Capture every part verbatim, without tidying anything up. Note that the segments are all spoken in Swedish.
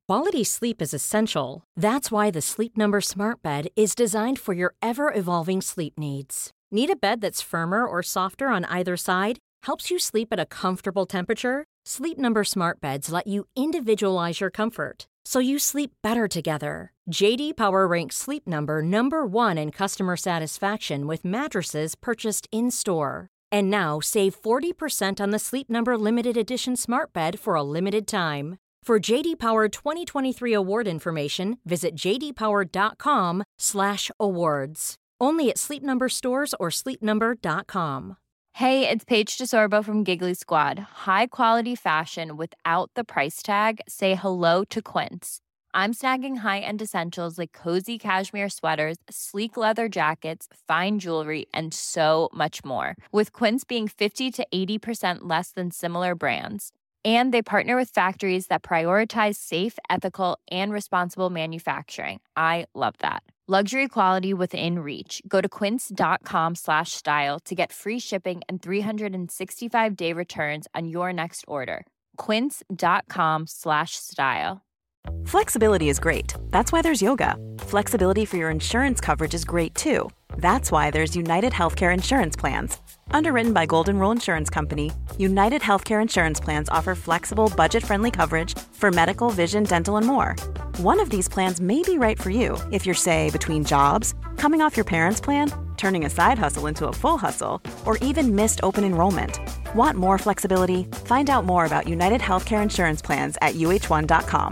Quality sleep is essential. That's why the Sleep Number Smart Bed is designed for your ever-evolving sleep needs. Need a bed that's firmer or softer on either side? Helps you sleep at a comfortable temperature? Sleep Number Smart Beds let you individualize your comfort, so you sleep better together. J D Power ranks Sleep Number number one in customer satisfaction with mattresses purchased in-store. And now, save forty percent on the Sleep Number Limited Edition Smart Bed for a limited time. For J D Power twenty twenty-three award information, visit j d power dot com slash awards. Only at Sleep Number stores or sleep number dot com. Hey, it's Paige DeSorbo from Giggly Squad. High quality fashion without the price tag. Say hello to Quince. I'm snagging high-end essentials like cozy cashmere sweaters, sleek leather jackets, fine jewelry, and so much more. With Quince being fifty to eighty percent less than similar brands. And they partner with factories that prioritize safe, ethical, and responsible manufacturing. I love that. Luxury quality within reach. Go to quince.com slash style to get free shipping and three sixty-five day returns on your next order. Quince.com slash style. Flexibility is great. That's why there's yoga. Flexibility for your insurance coverage is great too. That's why there's United Healthcare Insurance Plans. Underwritten by Golden Rule Insurance Company, United Healthcare Insurance Plans offer flexible, budget-friendly coverage for medical, vision, dental, and more. One of these plans may be right for you if you're, say, between jobs, coming off your parents' plan, turning a side hustle into a full hustle, or even missed open enrollment. Want more flexibility? Find out more about United Healthcare Insurance Plans at u h one dot com.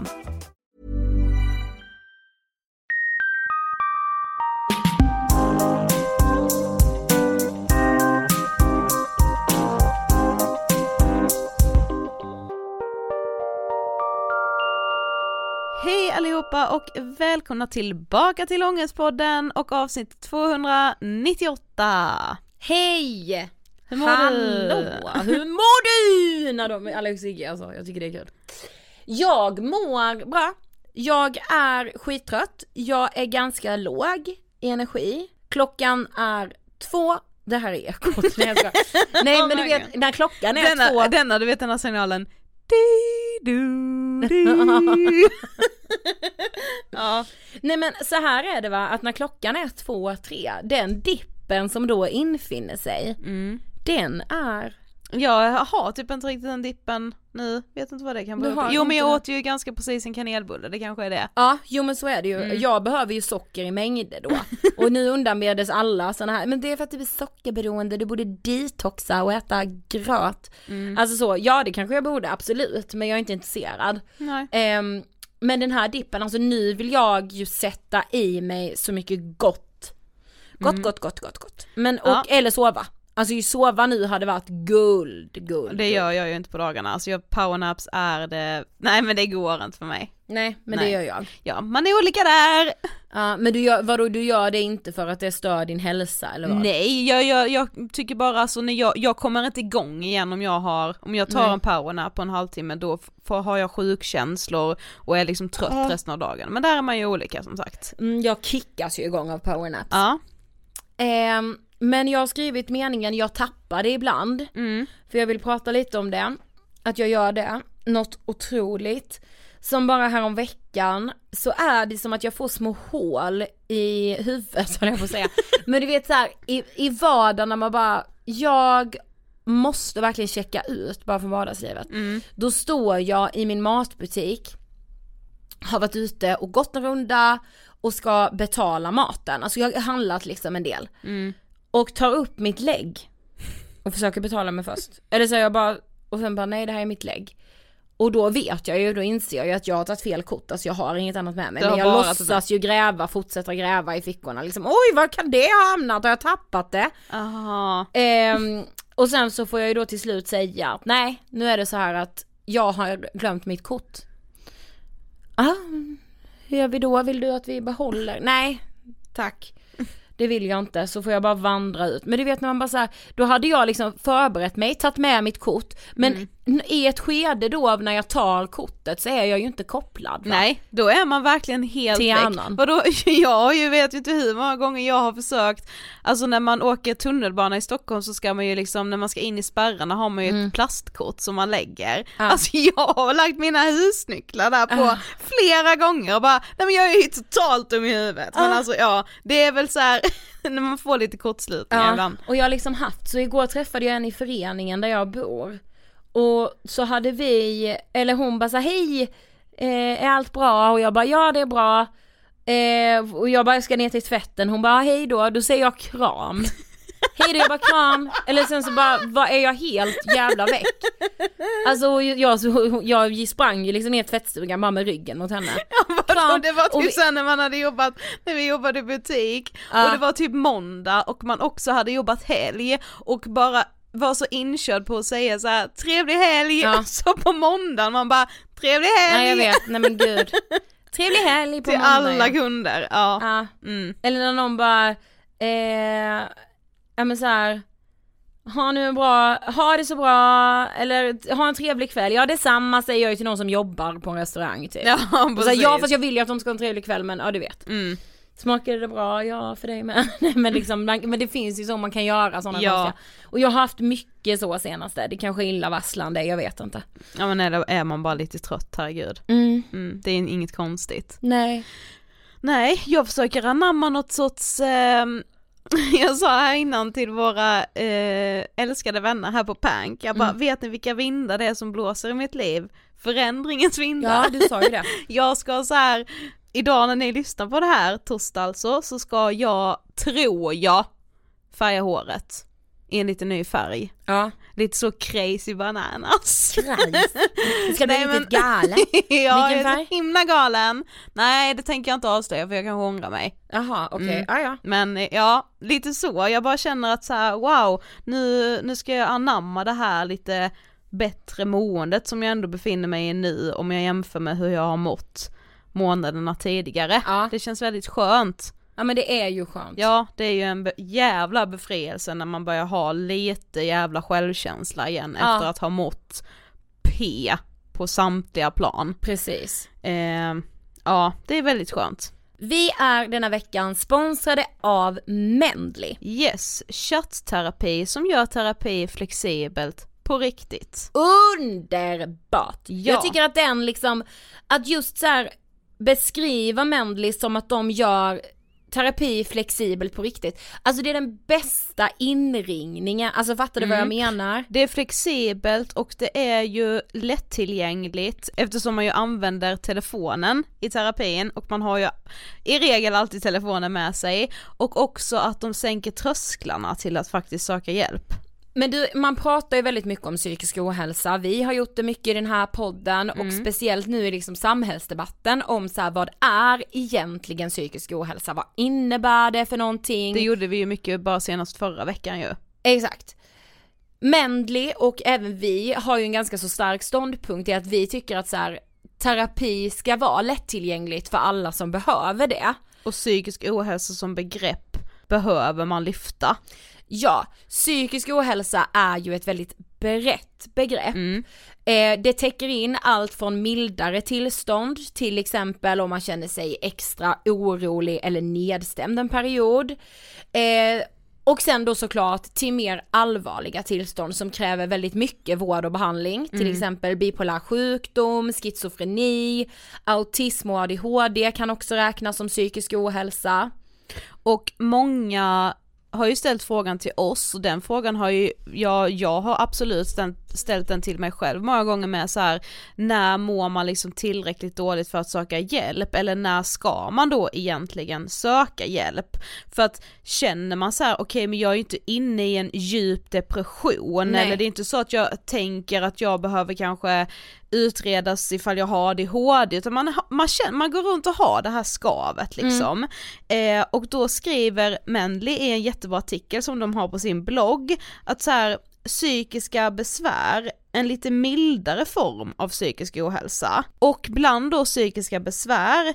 Hej allihopa och välkomna tillbaka till Ångestpodden och avsnitt tvåhundranittioåtta. Hej! Hur mår Hallå, du? hur mår du? När de, Alex Sigge, alltså, jag tycker det är kul. Jag mår bra. Jag är skittrött. Jag är ganska låg i energi. Klockan är två. Det här är ekot. Nej, Nej men du vet, när klockan är denna, två. Denna, du vet den här signalen. Du, du. Ja. Nej men så här är det va, att när klockan är två, tre, den dippen som då infinner sig, mm. den är... Jag har typ inte riktigt den dippen nu, vet inte vad det kan vara. Jo men jag åt ju ganska precis en kanelbulle, det kanske är det. Ja, jo men så är det ju. Mm. Jag behöver ju socker i mängder då. Och nu undanbedes alla såna här, men det är för att du är sockerberoende, du borde detoxa och äta gröt. Mm. Alltså så, ja det kanske jag borde, absolut, men jag är inte intresserad. Nej. Um, men den här dippen, alltså nu vill jag ju sätta i mig så mycket gott. Gott, mm. gott, gott, gott, gott. Men, och, ja. Eller sova. Alltså ju sova nu hade varit guld, guld. Det gör jag ju inte på dagarna. Alltså jag, powernaps är det... Nej men det går inte för mig. Nej, men Nej. det gör jag. Ja, man är olika där. Ja, men du gör, vadå, du gör det inte för att det stör din hälsa eller vad? Nej, jag, jag, jag tycker bara alltså när jag, jag kommer inte igång igen om jag har... Om jag tar Nej. en powernap på en halvtimme, då får, har jag sjukkänslor och är liksom trött ja. resten av dagen. Men där är man ju olika som sagt. Mm, jag kickas ju igång av powernaps. Ja. Ehm... Men jag har skrivit meningen jag tappar det ibland. Mm. För jag vill prata lite om det. Att jag gör det. Något otroligt. Som bara här om veckan så är det som att jag får små hål i huvudet, så jag får säga. Men du vet så här, i, i vardagen när man bara, jag måste verkligen checka ut bara för vardagslivet. Mm. Då står jag i min matbutik, har varit ute och gått en runda och ska betala maten. Alltså jag har handlat liksom en del. Mm. Och tar upp mitt lägg och försöker betala mig först. Eller så jag bara, och sen bara nej det här är mitt lägg. Och då vet jag ju, då inser jag ju att jag har tagit fel kort. Alltså jag har inget annat med mig. Men jag låtsas ju gräva, fortsätta gräva i fickorna. Liksom, oj vad kan det ha hamnat? Har jag tappat det? Aha. Ehm, och sen så får jag ju då till slut säga att nej, nu är det så här att jag har glömt mitt kort. Ah, hur gör vi då? Vill du att vi behåller? Nej, tack. det vill jag inte, så får jag bara vandra ut. Men du vet när man bara så här, då hade jag liksom förberett mig, tagit med mitt kort, men mm. i ett skede då när jag tar kortet så är jag ju inte kopplad. Va? Nej, då är man verkligen helt till väck. annan. Vadå, jag ju vet ju inte hur många gånger jag har försökt, alltså när man åker tunnelbana i Stockholm så ska man ju liksom, när man ska in i spärrarna har man ju mm. ett plastkort som man lägger. Ja. Alltså jag har lagt mina husnycklar där på uh. flera gånger och bara, nej men jag är ju totalt dum i huvudet. Uh. Men alltså ja, det är väl så här när man får lite kortslutningar ja. ibland. Och jag har liksom haft, så igår träffade jag en i föreningen där jag bor. Och så hade vi, eller hon bara så hej, eh, är allt bra? Och jag bara, ja det är bra. Eh, och jag bara ska ner till tvätten. Hon bara, hej då. Då säger jag kram. Hej då, jag bara kram. Eller sen så bara, vad är jag helt jävla väck? Alltså jag, jag, jag sprang ju liksom ner till tvättstugan bara med ryggen mot henne. Ja, vadå, det var typ vi... sen när man hade jobbat, när vi jobbade i butik. Uh. Och det var typ måndag och man också hade jobbat helg och bara var så inkörd på att säga så här, trevlig helg, ja. Så på måndagen man bara, trevlig helg. Nej jag vet, nej men gud. Trevlig helg på till måndag. Till alla ja. kunder, ja. ja. Mm. Eller när någon bara, eh, ja men så här, ha nu en bra, ha det så bra, eller ha en trevlig kväll. Ja det är samma säger jag ju till någon som jobbar på en restaurang typ. Ja, och så här, ja fast jag vill ju att de ska ha en trevlig kväll, men ja du vet. Mm. Smakade det bra? Ja, för dig med. men, liksom, men det finns ju så man kan göra sådana ja. konstiga. Och jag har haft mycket så senaste. Det kanske är illavarslande, jag vet inte. Ja men eller är man bara lite trött, herregud. Mm. Mm, det är inget konstigt. Nej. Nej, jag försöker anamma något sorts... Eh, jag sa här innan till våra eh, älskade vänner här på Pank. Jag bara, mm. vet ni vilka vindar det är som blåser i mitt liv? Förändringens vindar. Ja, du sa ju det. Jag ska så här... Idag när ni lyssnar på det här, torsdag alltså, så ska jag, tror jag, färga håret i en lite ny färg. Ja. Lite så crazy bananas. Crazy. Det ska bli Nej, riktigt men... galen. Ja, jag är så himla galen. Nej, det tänker jag inte avslöja för jag kan ångra mig. Jaha, okej. Okay. Mm. Ah, ja. Men ja, lite så. Jag bara känner att så här, wow, nu, nu ska jag anamma det här lite bättre måendet som jag ändå befinner mig i nu om jag jämför med hur jag har mått månaderna tidigare. Ja. Det känns väldigt skönt. Ja men det är ju skönt. Ja, det är ju en be- jävla befrielse när man börjar ha lite jävla självkänsla igen ja. Efter att ha mått P på samtliga plan. Precis. Eh, ja, det är väldigt skönt. Vi är denna veckan sponsrade av Mendley. Yes, köttterapi som gör terapi flexibelt på riktigt. Underbart. Ja. Jag tycker att den liksom, att just så här beskriva Mendley som att de gör terapi flexibelt på riktigt. Alltså det är den bästa inringningen. Alltså fattar du mm. vad jag menar? Det är flexibelt och det är ju lättillgängligt eftersom man ju använder telefonen i terapin och man har ju i regel alltid telefonen med sig och också att de sänker trösklarna till att faktiskt söka hjälp. Men du, man pratar ju väldigt mycket om psykisk ohälsa. Vi har gjort det mycket i den här podden mm. och speciellt nu i liksom samhällsdebatten om så här, vad är egentligen psykisk ohälsa? Vad innebär det för någonting? Det gjorde vi ju mycket bara senast förra veckan ju. Exakt. Mendley och även vi har ju en ganska så stark ståndpunkt i att vi tycker att så här, terapi ska vara lättillgängligt för alla som behöver det. Och psykisk ohälsa som begrepp behöver man lyfta. Ja, psykisk ohälsa är ju ett väldigt brett begrepp. Mm. Eh, det täcker in allt från mildare tillstånd, till exempel om man känner sig extra orolig eller nedstämd en period. Eh, och sen då såklart till mer allvarliga tillstånd som kräver väldigt mycket vård och behandling. Till mm. exempel bipolär sjukdom, schizofreni, autism och A D H D kan också räknas som psykisk ohälsa. Och många har ju ställt frågan till oss och den frågan har ju jag, jag har absolut ställt den till mig själv många gånger med så här, när mår man liksom tillräckligt dåligt för att söka hjälp eller när ska man då egentligen söka hjälp? För att känner man så här, okej okay, men jag är ju inte inne i en djup depression. Nej. Eller det är inte så att jag tänker att jag behöver kanske utredas ifall jag har A D H D utan man, man, känner, man går runt och har det här skavet liksom. Mm. Eh, och då skriver Mendley i en jättebra artikel som de har på sin blogg att så här, psykiska besvär, en lite mildare form av psykisk ohälsa och bland då psykiska besvär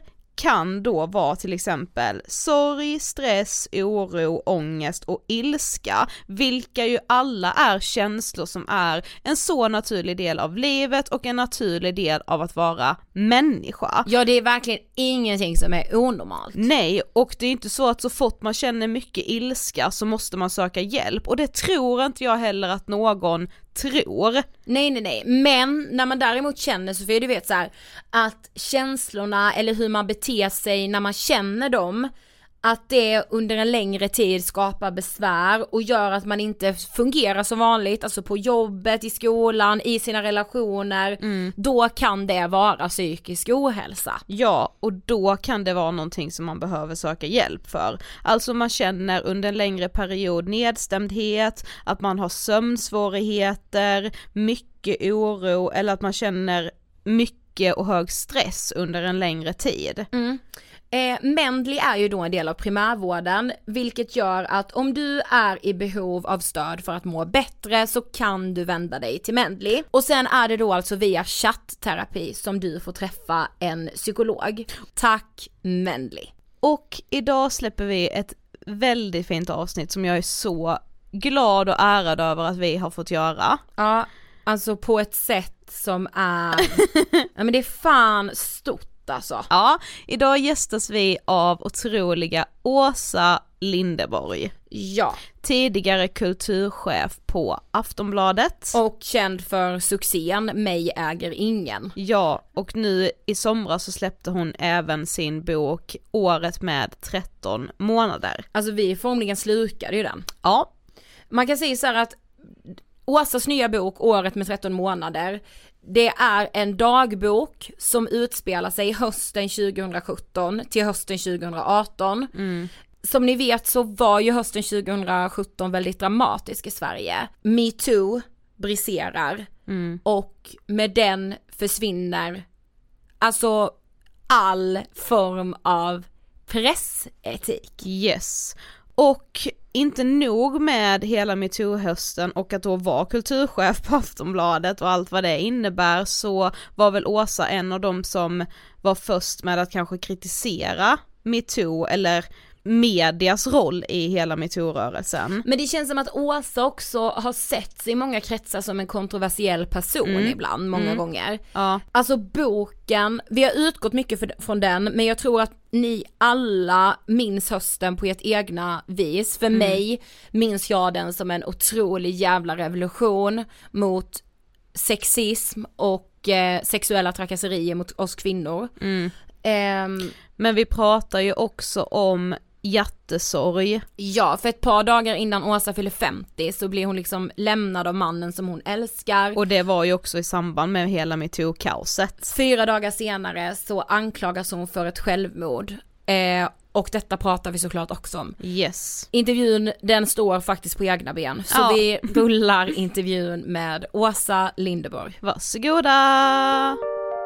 kan då vara till exempel sorg, stress, oro, ångest och ilska, vilka ju alla är känslor som är en så naturlig del av livet och en naturlig del av att vara människa. Ja, det är verkligen ingenting som är onormalt. Nej, och det är inte så att så fort man känner mycket ilska så måste man söka hjälp, och det tror inte jag heller att någon tror. Nej, nej, nej. Men när man däremot känner, så för du vet så här, att känslorna eller hur man beter sig när man känner dem, att det under en längre tid skapar besvär och gör att man inte fungerar som vanligt, alltså på jobbet, i skolan, i sina relationer, mm. då kan det vara psykisk ohälsa. Ja, och då kan det vara någonting som man behöver söka hjälp för. Alltså man känner under en längre period nedstämdhet, att man har sömnsvårigheter, mycket oro, eller att man känner mycket och hög stress under en längre tid. Mm. Eh, Mendley är ju då en del av primärvården, vilket gör att om du är i behov av stöd för att må bättre så kan du vända dig till Mendley. Och sen är det då alltså via chattterapi som du får träffa en psykolog. Tack Mendley. Och idag släpper vi ett väldigt fint avsnitt som jag är så glad och ärad över att vi har fått göra. Ja, alltså på ett sätt som är, ja men det är fan stort. Alltså. Ja, idag gästas vi av otroliga Åsa Linderborg. Ja. Tidigare kulturchef på Aftonbladet. Och känd för succén Mig äger ingen. Ja, och nu i somras så släppte hon även sin bok Året med tretton månader. Alltså vi formligen slukade ju den. Ja. Man kan säga så här att Åsas nya bok Året med tretton månader, det är en dagbok som utspelar sig hösten tjugosjutton till hösten tjugoarton. Mm. Som ni vet så var ju hösten tjugosjutton väldigt dramatisk i Sverige. Me Too briserar mm. och med den försvinner alltså all form av pressetik. Yes. Och inte nog med hela MeToo-hösten och att då vara kulturchef på Aftonbladet och allt vad det innebär, så var väl Åsa en av dem som var först med att kanske kritisera MeToo eller medias roll i hela MeToo-rörelsen. Men det känns som att Åsa också har sett sig i många kretsar som en kontroversiell person mm. ibland, många mm. gånger. Ja. Alltså boken, vi har utgått mycket för, från den, men jag tror att ni alla minns hösten på ert egna vis. För mm. mig minns jag den som en otrolig jävla revolution mot sexism och eh, sexuella trakasserier mot oss kvinnor. Mm. Um, men vi pratar ju också om hjärtesorg. Ja, för ett par dagar innan Åsa fyller femtio så blir hon liksom lämnad av mannen som hon älskar. Och det var ju också i samband med hela MeToo-kaoset. Fyra dagar senare så anklagas hon för ett självmord. Eh, och detta pratar vi såklart också om. Yes. Intervjun, den står faktiskt på egna ben. Så ja. Vi rullar intervjun med Åsa Linderborg. Varsågoda!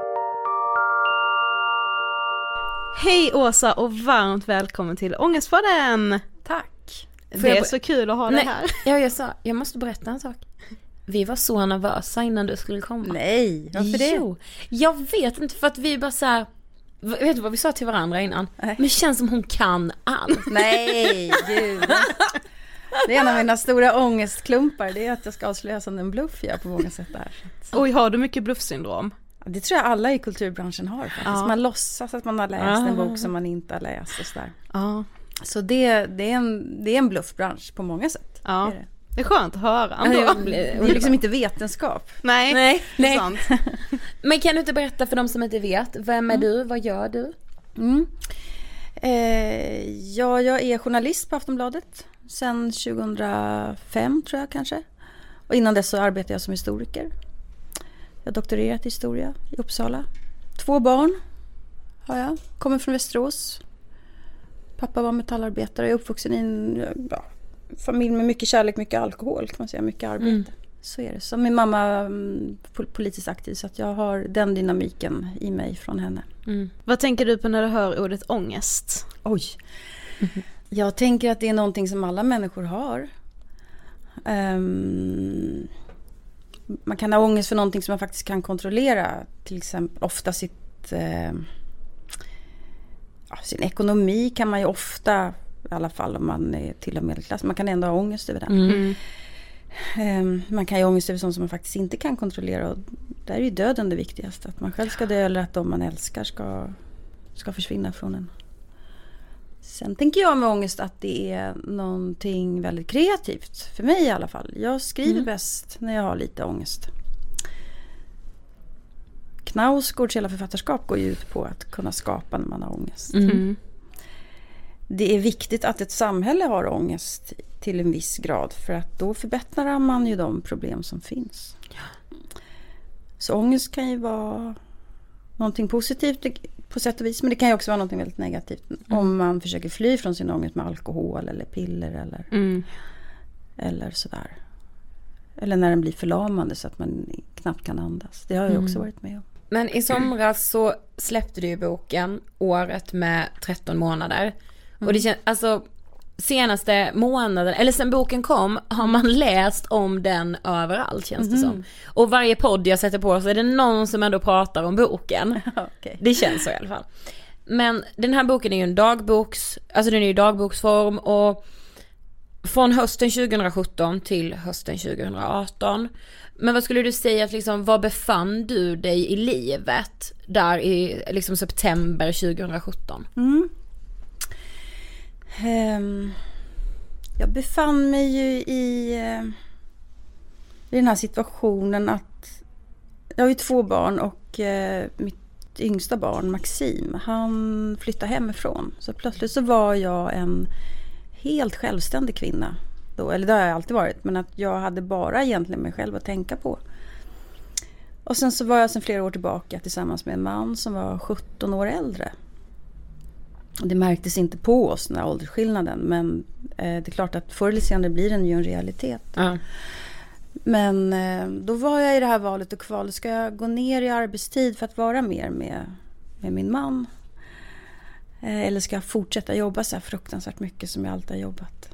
Hej Åsa och varmt välkommen till Ångestpodden. Tack. Det är jag... så kul att ha dig här. Ja, jag sa, jag måste berätta en sak. Vi var så nervösa innan du skulle komma. Nej, varför det? Jo, jag vet inte, för att vi bara så här, vet du vad vi sa till varandra innan? Nej. Men det känns som hon kan allt. Nej, gud. Det är en av mina stora ångestklumpar, det är att jag ska avslöja som en bluff jag på många sätt där. Oj, har du mycket bluffsyndrom? Det tror jag alla i kulturbranschen har faktiskt. Ja. Man låtsas att man har läst ja. en bok som man inte har läst och sådär. Ja. Så det, det, är en, det är en bluffbransch på många sätt. Ja. Det, är det. Det är skönt att höra. Ja, det är liksom inte vetenskap. Nej, nej, det är sant. Men kan du inte berätta för de som inte vet, vem är mm. du, vad gör du? Mm. Eh, ja, jag är journalist på Aftonbladet sedan tjugohundrafem tror jag kanske. Och innan dess så arbetade jag som historiker. Jag har doktorerat i historia i Uppsala. Två barn har jag. Kommer från Västerås. Pappa var metallarbetare. Jag är uppvuxen i en ja, familj med mycket kärlek, mycket alkohol kan man säga. Mycket arbete. Mm. Så är det. Så min mamma är politiskt aktiv så att jag har den dynamiken i mig från henne. Mm. Vad tänker du på när du hör ordet ångest? Oj. Mm. Jag tänker att det är någonting som alla människor har. Um, man kan ha ångest för någonting som man faktiskt kan kontrollera. Till exempel ofta sitt, eh, ja, sin ekonomi kan man ju ofta, i alla fall om man är till och med medelklass, man kan ändå ha ångest över den. Mm. Um, man kan ju ha ångest över sånt som man faktiskt inte kan kontrollera, och där är ju döden det viktigaste. Att man själv ska dö eller att de man älskar ska, ska försvinna från en. Sen tänker jag med ångest att det är någonting väldigt kreativt. För mig i alla fall. Jag skriver mm. bäst när jag har lite ångest. Knausgårds hela författarskap går ju ut på att kunna skapa när man har ångest. Mm. Det är viktigt att ett samhälle har ångest till en viss grad. För att då förbättrar man ju de problem som finns. Så ångest kan ju vara någonting positivt på sätt och vis. Men det kan ju också vara någonting väldigt negativt. Mm. Om man försöker fly från sin ångest med alkohol eller piller eller, mm. eller sådär. Eller när den blir förlamande så att man knappt kan andas. Det har jag mm. också varit med om. Men i somras så släppte du ju boken Året med tretton månader. Mm. Och det känns, alltså senaste månaden, eller sen boken kom, har man läst om den överallt, känns det mm. som. Och varje podd jag sätter på så är det någon som ändå pratar om boken. Okay. Det känns så i alla fall. Men den här boken är ju en dagboks, alltså den är ju dagboksform, och från hösten tjugohundrasjutton till hösten tjugohundraarton. Men vad skulle du säga att liksom, var befann du dig i livet där i liksom september tjugohundrasjutton? Mm. Um, jag befann mig ju i, uh, i den här situationen att jag har ju två barn och uh, mitt yngsta barn Maxim, han flyttade hemifrån. Så plötsligt så var jag en helt självständig kvinna då, eller det har jag alltid varit, men att jag hade bara egentligen mig själv att tänka på. Och sen så var jag sedan flera år tillbaka tillsammans med en man som var sjutton år äldre. Det märktes inte på oss, den här åldersskillnaden, men eh, det är klart att förr eller senare blir den ju en realitet. Ja. Men eh, då var jag i det här valet och kvalet. Ska jag gå ner i arbetstid för att vara mer med, med min man? Eh, eller ska jag fortsätta jobba så här fruktansvärt mycket som jag alltid har jobbat?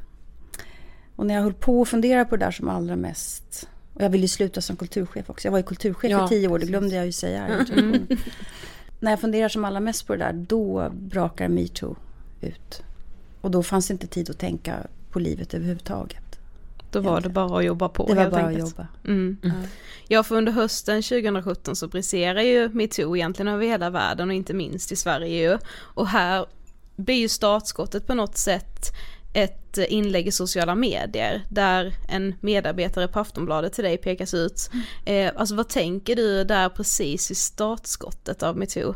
Och när jag höll på att fundera på det där som allra mest, och jag ville ju sluta som kulturchef också. Jag var ju kulturchef ja, i tio år, det glömde jag ju säga här. Mm. När jag funderar som allra mest på det där, då brakar MeToo ut. Och då fanns det inte tid att tänka på livet överhuvudtaget. Då var det bara att jobba på. Det var bara enkelt. Att jobba. Mm. Mm. Ja, för under hösten tjugohundrasjutton så briserar ju MeToo egentligen över hela världen och inte minst i Sverige ju. Och här blir ju startskottet på något sätt ett inlägg i sociala medier där en medarbetare på Aftonbladet till dig pekas ut. Mm. Eh, alltså vad tänker du där precis i startskottet av MeToo?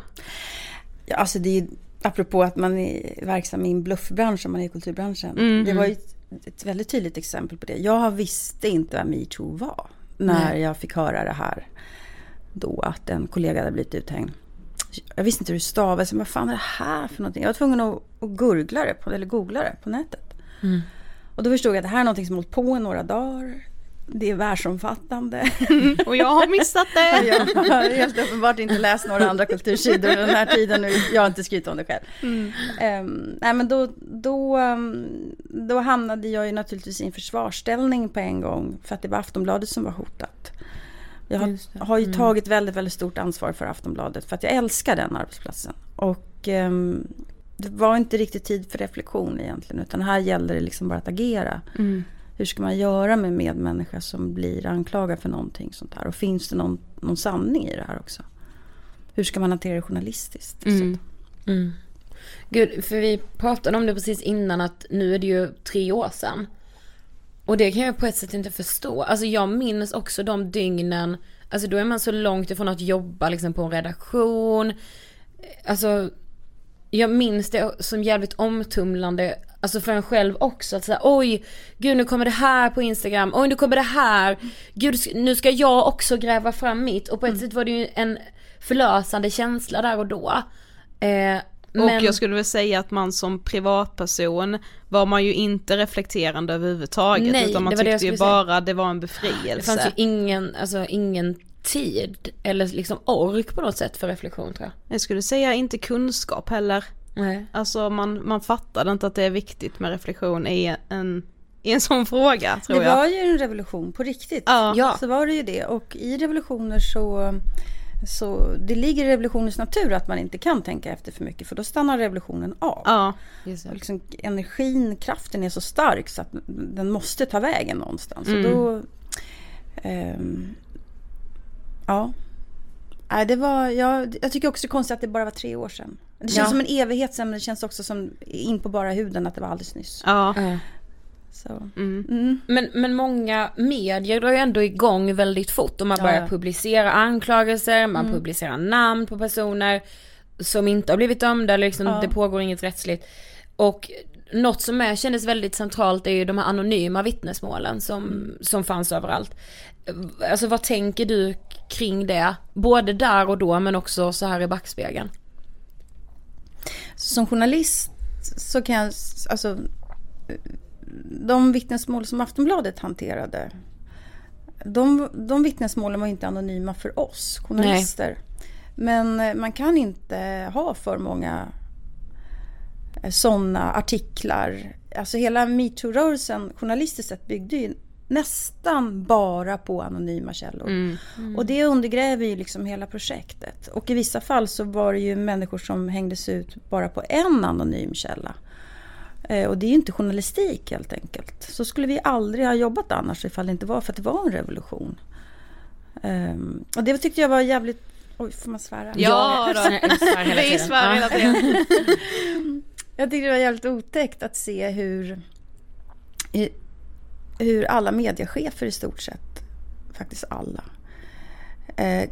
Ja, alltså det är ju, apropå att man är verksam i en bluffbransch som man är i kulturbranschen. Mm. Det var ju ett, ett väldigt tydligt exempel på det. Jag visste inte vad MeToo var när mm. jag fick höra det här då, att en kollega hade blivit uthängd. Jag visste inte hur det stavades. Vad fan är det här för någonting? Jag var tvungen att, att gurgla det på, eller googla det på nätet. Mm. Och då förstod jag att det här är någonting som hållit på i några dagar. Det är världsomfattande. Mm. Och jag har missat det. Jag har helt uppenbart inte läst några andra kultursidor den här tiden. Nu. Jag har inte skrivit om det själv. Mm. Um, nej, men då, då, um, då hamnade jag ju naturligtvis i en försvarsställning på en gång. För att det var Aftonbladet som var hotat. Jag har, har ju mm. tagit väldigt, väldigt stort ansvar för Aftonbladet. För att jag älskar den arbetsplatsen. Och um, det var inte riktigt tid för reflektion egentligen. Utan här gäller det liksom bara att agera. Mm. Hur ska man göra med medmänniskor som blir anklagade för någonting sånt här? Och finns det någon, någon sanning i det här också? Hur ska man hantera det journalistiskt? Mm. Mm. Gud, för vi pratade om det precis innan att nu är det ju tre år sedan. Och det kan jag på ett sätt inte förstå. Alltså jag minns också de dygnen, alltså då är man så långt ifrån att jobba liksom på en redaktion. Alltså jag minns det som jävligt omtumlande, alltså för en själv också, att säga, oj, gud nu kommer det här på Instagram, oj nu kommer det här, gud nu ska jag också gräva fram mitt, och på ett mm. sätt var det ju en förlösande känsla där och då. Eh, och men... jag skulle väl säga att man som privatperson var man ju inte reflekterande överhuvudtaget. Nej, utan man det tyckte ju bara säga. Det var en befrielse. Det fanns ju ingen, alltså ingen tid eller liksom ork på något sätt för reflektion, tror jag. Jag skulle säga inte kunskap heller. Nej. Alltså man, man fattade inte att det är viktigt med reflektion i en, i en sån fråga, tror det jag. Det var ju en revolution på riktigt. Ja. Ja. Så var det ju det. Och i revolutioner så Så det ligger i revolutionens natur att man inte kan tänka efter för mycket, för då stannar revolutionen av. Ja, och liksom, energin, kraften är så stark så att den måste ta vägen någonstans. Mm. Och då, um, ja, Nej, det var, jag, jag tycker också det är konstigt att det bara var tre år sedan. Det känns ja. som en evighet sen, men det känns också som in på bara huden att det var alldeles nyss. Ja. Mm. Så. Mm. Mm. Men, men många medier drar ju ändå igång väldigt fort och man börjar ja. publicera anklagelser, man mm. publicerar namn på personer som inte har blivit dömda, eller liksom, ja. det pågår inget rättsligt. Och något som är, kändes väldigt centralt är ju de här anonyma vittnesmålen som, mm. som fanns överallt. Alltså vad tänker du kring det? Både där och då, men också så här i backspegeln. Som journalist så kan jag, alltså de vittnesmål som Aftonbladet hanterade, de, de vittnesmålen var inte anonyma för oss journalister. Nej. Men man kan inte ha för många sådana artiklar. Alltså hela MeToo-rörelsen journalistiskt sett byggde ju nästan bara på anonyma källor. Mm. Mm. Och det undergräver ju liksom hela projektet. Och i vissa fall så var det ju människor som hängdes ut bara på en anonym källa. Eh, och det är ju inte journalistik helt enkelt. Så skulle vi aldrig ha jobbat annars ifall det inte var för att det var en revolution. Eh, och det tyckte jag var jävligt... Oj, får man svära? Ja, då. Vi svär hela tiden. Jag tyckte det var jävligt otäckt att se hur... hur alla mediechefer i stort sett, faktiskt alla, eh,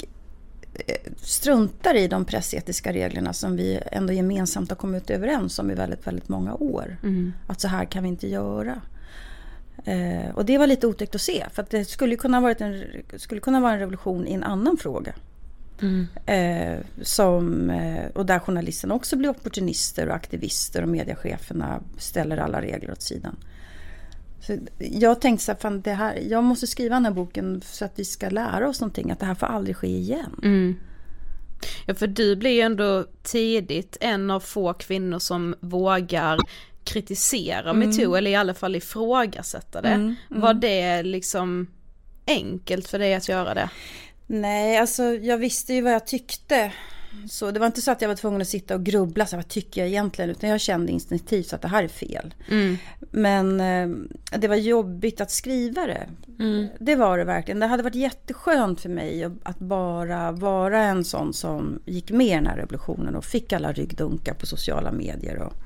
struntar i de pressetiska reglerna som vi ändå gemensamt har kommit överens om i väldigt, väldigt många år. Mm. Att så här kan vi inte göra. Eh, och det var lite otäckt att se, för att det skulle kunna varit en, skulle kunna vara en revolution i en annan fråga. Mm. Eh, som, eh, och där journalisterna också blir opportunister och aktivister och mediecheferna ställer alla regler åt sidan. Så jag tänkte så här, fan, det här, jag måste skriva den här boken så att vi ska lära oss någonting, att det här får aldrig ske igen. Mm. Ja, för du blir ju ändå tidigt en av få kvinnor som vågar kritisera mm. MeToo, eller i alla fall ifrågasätta det. Mm. Mm. Var det liksom enkelt för dig att göra det? Nej, alltså jag visste ju vad jag tyckte. Så det var inte så att jag var tvungen att sitta och grubbla så vad tycker jag egentligen, utan jag kände instinktivt att det här är fel. Mm. Men eh, det var jobbigt att skriva det. Mm. Det var det verkligen. Det hade varit jätteskönt för mig att bara vara en sån som gick med i den här revolutionen och fick alla ryggdunkar på sociala medier. Och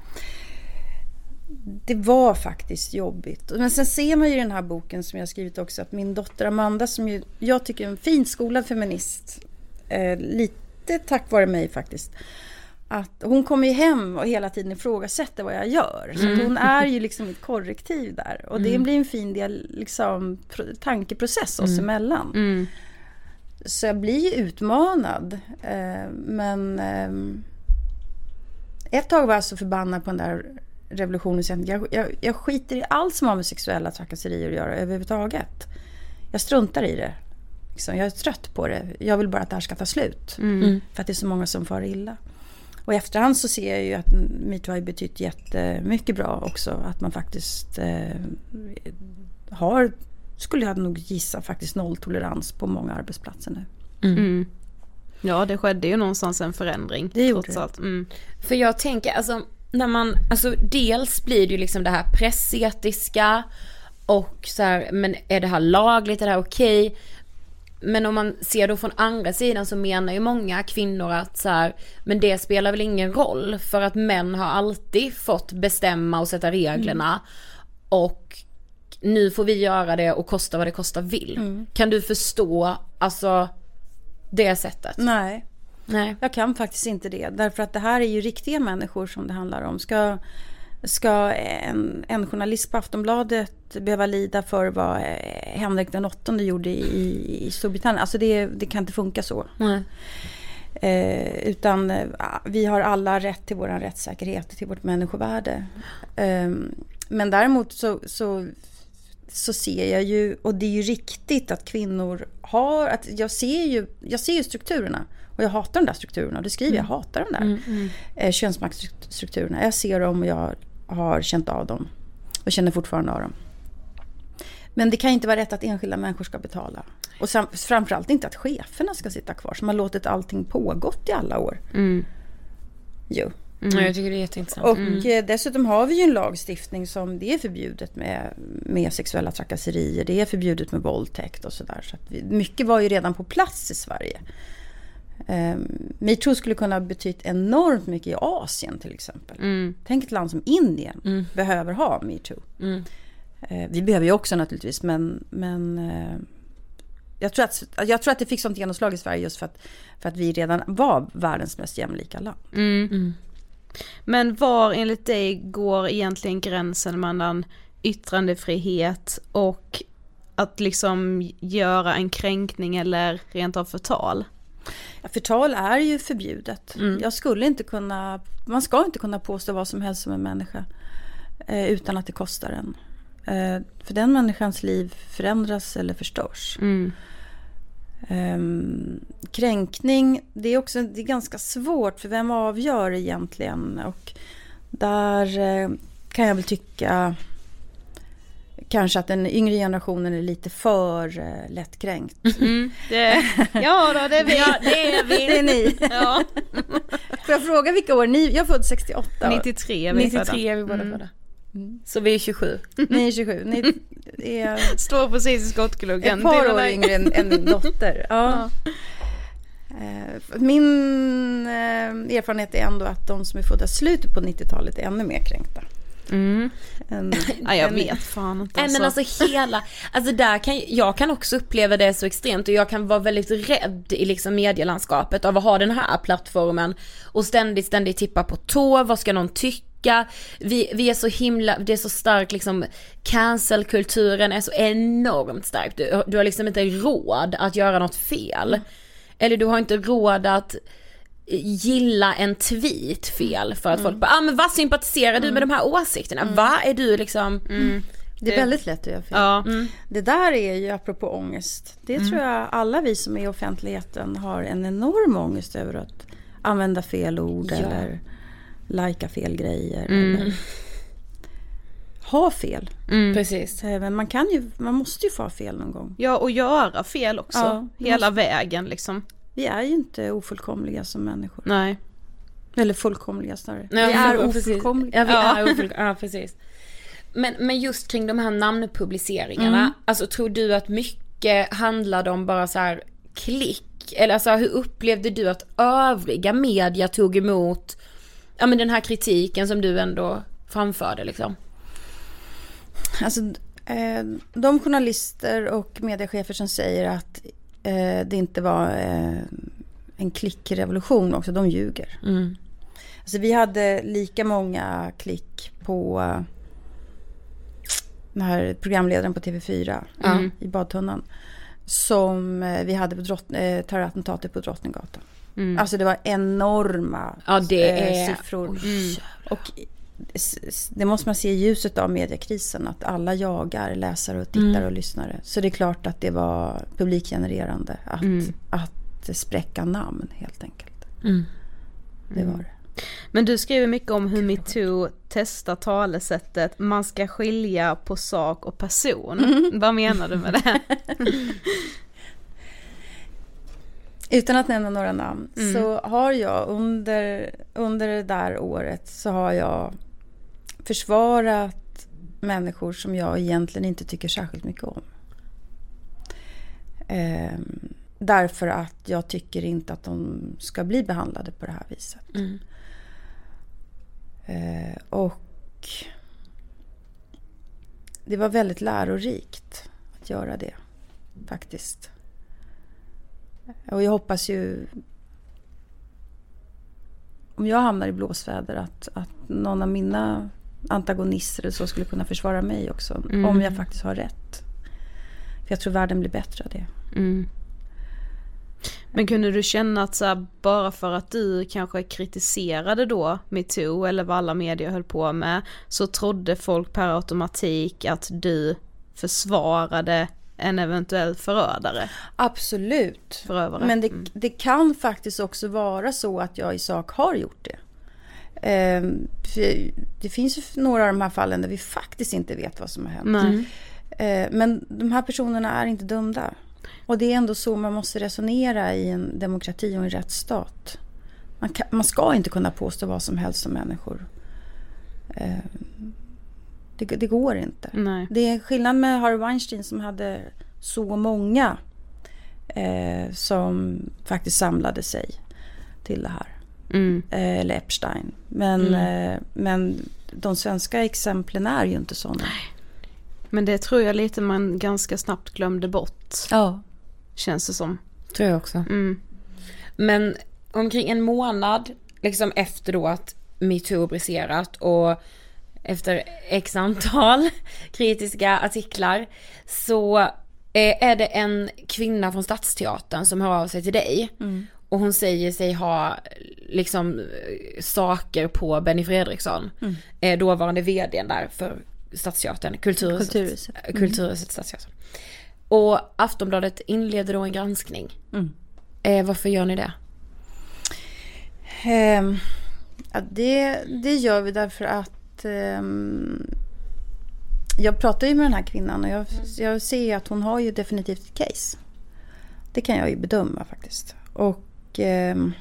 det var faktiskt jobbigt. Men sen ser man ju i den här boken som jag har skrivit också att min dotter Amanda, som ju, jag tycker är en finskolad feminist, eh, lite tack vare mig faktiskt, att hon kommer ju hem och hela tiden ifrågasätter vad jag gör. Så mm. hon är ju liksom ett korrektiv där. Och det mm. blir en fin del liksom, tankeprocess oss mm. emellan. Mm. Så jag blir ju utmanad. Eh, men eh, ett tag var jag så förbannad på den där revolutionen. Så jag, jag, jag skiter i allt som har med sexuella trakasserier att göra överhuvudtaget. Jag struntar i det. Jag är trött på det. Jag vill bara att det här ska ta slut. Mm. För att det är så många som far illa. Och i efterhand så ser jag ju att MeToo har betytt jättemycket bra också. Att man faktiskt eh, har, skulle jag nog gissa, faktiskt nolltolerans på många arbetsplatser nu. Mm. Mm. Ja, det skedde ju någonstans en förändring. Det gjorde trots allt. Mm. För jag tänker, alltså, när man, alltså dels blir det ju liksom det här pressetiska och så här, men är det här lagligt, är det här okej? Okay? Men om man ser då från andra sidan så menar ju många kvinnor att så här, men det spelar väl ingen roll, för att män har alltid fått bestämma och sätta reglerna mm. och nu får vi göra det och kosta vad det kostar vill. Mm. Kan du förstå alltså det sättet? Nej. Nej, jag kan faktiskt inte det, därför att det här är ju riktiga människor som det handlar om. Ska Ska en, en journalist på Aftonbladet behöva lida för vad Henrik den åttonde gjorde i, i Storbritannien? Alltså det, det kan inte funka så. Mm. Eh, utan vi har alla rätt till vår rättssäkerhet, till vårt människovärde. Eh, men däremot så, så, så ser jag ju, och det är ju riktigt att kvinnor har, att jag ser ju, jag ser ju strukturerna. Och jag hatar de där strukturerna. Och det skriver jag, jag hatar de där mm, mm. Eh, könsmaktsstrukturerna. Jag ser dem och jag har känt av dem. Och känner fortfarande av dem. Men det kan inte vara rätt att enskilda människor ska betala. Och sam- framförallt inte att cheferna ska sitta kvar som har låtit allting pågått i alla år. Mm. Jo. Mm. Ja, jag tycker det är jätteintressant. Och mm. dessutom har vi ju en lagstiftning som det är förbjudet med, med sexuella trakasserier, det är förbjudet med våldtäkt och sådär. Så att vi, mycket var ju redan på plats i Sverige. Um, MeToo skulle kunna ha betytt enormt mycket i Asien till exempel. Mm. Tänk ett land som Indien mm. behöver ha MeToo. Mm. Uh, vi behöver ju också naturligtvis, men, men uh, jag, tror att, jag tror att det fick sånt genomslag i Sverige just för att, för att vi redan var världens mest jämlika land. Mm. Mm. Men var enligt dig går egentligen gränsen mellan yttrandefrihet och att liksom göra en kränkning eller rent av förtal? Ja, förtal är ju förbjudet. Mm. Jag skulle inte kunna, man ska inte kunna påstå vad som helst som en människa eh, utan att det kostar en. Eh, för den människans liv förändras eller förstörs. Mm. Um, kränkning, det är också det är ganska svårt för vem avgör egentligen, och där eh, kan jag väl tycka kanske att den yngre generationen är lite för eh, lättkränkt. Mm, det, ja då, det är vi. Ja, det är vi. Det är ni. Ja. Får jag fråga vilka år ni? Jag är född sextioåtta. nittiotre är vi nittiotre är vi båda mm. födda. Mm. Så vi är tjugosju. Ni är tjugosju. Ni är står precis i skottgluggen. ett par år yngre än, än min dotter. Ja. Ja. Min erfarenhet är ändå att de som är födda slutet på nittiotalet är ännu mer kränkta. Mm. En, Ja, jag en, vet fan inte. Nej, men alltså hela, alltså där kan jag kan också uppleva det så extremt, och jag kan vara väldigt rädd i liksom medielandskapet av att ha den här plattformen och ständigt ständigt tippa på tå, vad ska någon tycka? Vi, vi är så himla, det är så starkt liksom, cancel-kulturen är så enormt stark. Du, du har liksom inte råd att göra något fel. Mm. Eller du har inte råd att gilla en tweet fel för att mm. folk bara, ah, men vad sympatiserar mm. du med de här åsikterna? Mm. Vad är du liksom... Mm. Det är väldigt lätt att göra fel. Ja. Mm. Det där är ju apropå ångest. Det mm. tror jag alla vi som är i offentligheten har en enorm ångest över att använda fel ord ja. eller lajka fel grejer mm. eller ha fel. Mm. Precis. Men man kan ju, man måste ju få ha fel någon gång. Ja, och göra fel också. Ja, hela måste... vägen liksom. Vi är ju inte ofullkomliga som människor. Nej. Eller fullkomliga snarare. Ja, vi är ofullkomliga. Ja, vi ja. är ofullkomliga. Ja, precis. Men, men just kring de här namnpubliceringarna, mm. alltså tror du att mycket handlade om bara så här klick? Eller alltså hur upplevde du att övriga media tog emot ja, men den här kritiken som du ändå framförde liksom? Alltså eh, de journalister och mediechefer som säger att eh, det inte var eh, en klickrevolution också, de ljuger. Mm. Alltså vi hade lika många klick på uh, den här programledaren på T V fyra mm. i badtunnan som uh, vi hade på drott- uh, terrorattentatet på Drottninggatan. Mm. Alltså det var enorma ja, det uh, är... siffror. Mm. Och det måste man se i ljuset av mediekrisen, att alla jagar läsare och tittare mm. och lyssnare. Så det är klart att det var publikgenererande att, mm. att spräcka namn helt enkelt. Mm. Det var det. Men du skriver mycket om hur MeToo testar talesättet man ska skilja på sak och person. Mm. Vad menar du med det? Utan att nämna några namn mm. så har jag under, under det där året så har jag försvarat människor som jag egentligen inte tycker särskilt mycket om. Ehm, därför att jag tycker inte att de ska bli behandlade på det här viset. Mm. Ehm, och det var väldigt lärorikt att göra det faktiskt. Och jag hoppas ju, om jag hamnar i blåsväder, att, att någon av mina antagonister så skulle kunna försvara mig också. Mm. Om jag faktiskt har rätt. För jag tror världen blir bättre av det. Mm. Men kunde du känna att så här, bara för att du kanske kritiserade då MeToo eller vad alla medier höll på med, så trodde folk per automatik att du försvarade en eventuell förödare? Absolut. Förövare. Men det, mm. det kan faktiskt också vara så att jag i sak har gjort det. Eh, för det finns ju några av de här fallen där vi faktiskt inte vet vad som har hänt. Mm. Eh, men de här personerna är inte dömda. Och det är ändå så man måste resonera i en demokrati och en rättsstat. Man, kan, man ska inte kunna påstå vad som helst om människor. Eh, det, det går inte. Nej. Det är skillnad med Harvey Weinstein som hade så många eh, som faktiskt samlade sig till det här. Mm. Eh, eller Epstein. Men, mm. eh, men de svenska exemplen är ju inte sådana. Men det tror jag lite man ganska snabbt glömde bort. Ja. Känns det som. Tror jag också. Mm. Men omkring en månad liksom efter då att MeToo briserat och efter x antal kritiska artiklar så är det en kvinna från Stadsteatern som hör av sig till dig. Mm. Och hon säger sig ha liksom saker på Benny Fredriksson. Mm. Dåvarande vdn där för Stadsteatern, Kulturhuset, Kulturhuset. Mm. Kulturhuset Stadsteatern. Och Aftonbladet inleder då en granskning. Mm. Eh, varför gör ni det? Um, ja, det, det gör vi därför att um, jag pratar ju med den här kvinnan och jag, jag ser att hon har ju definitivt ett case. Det kan jag ju bedöma faktiskt. Och um,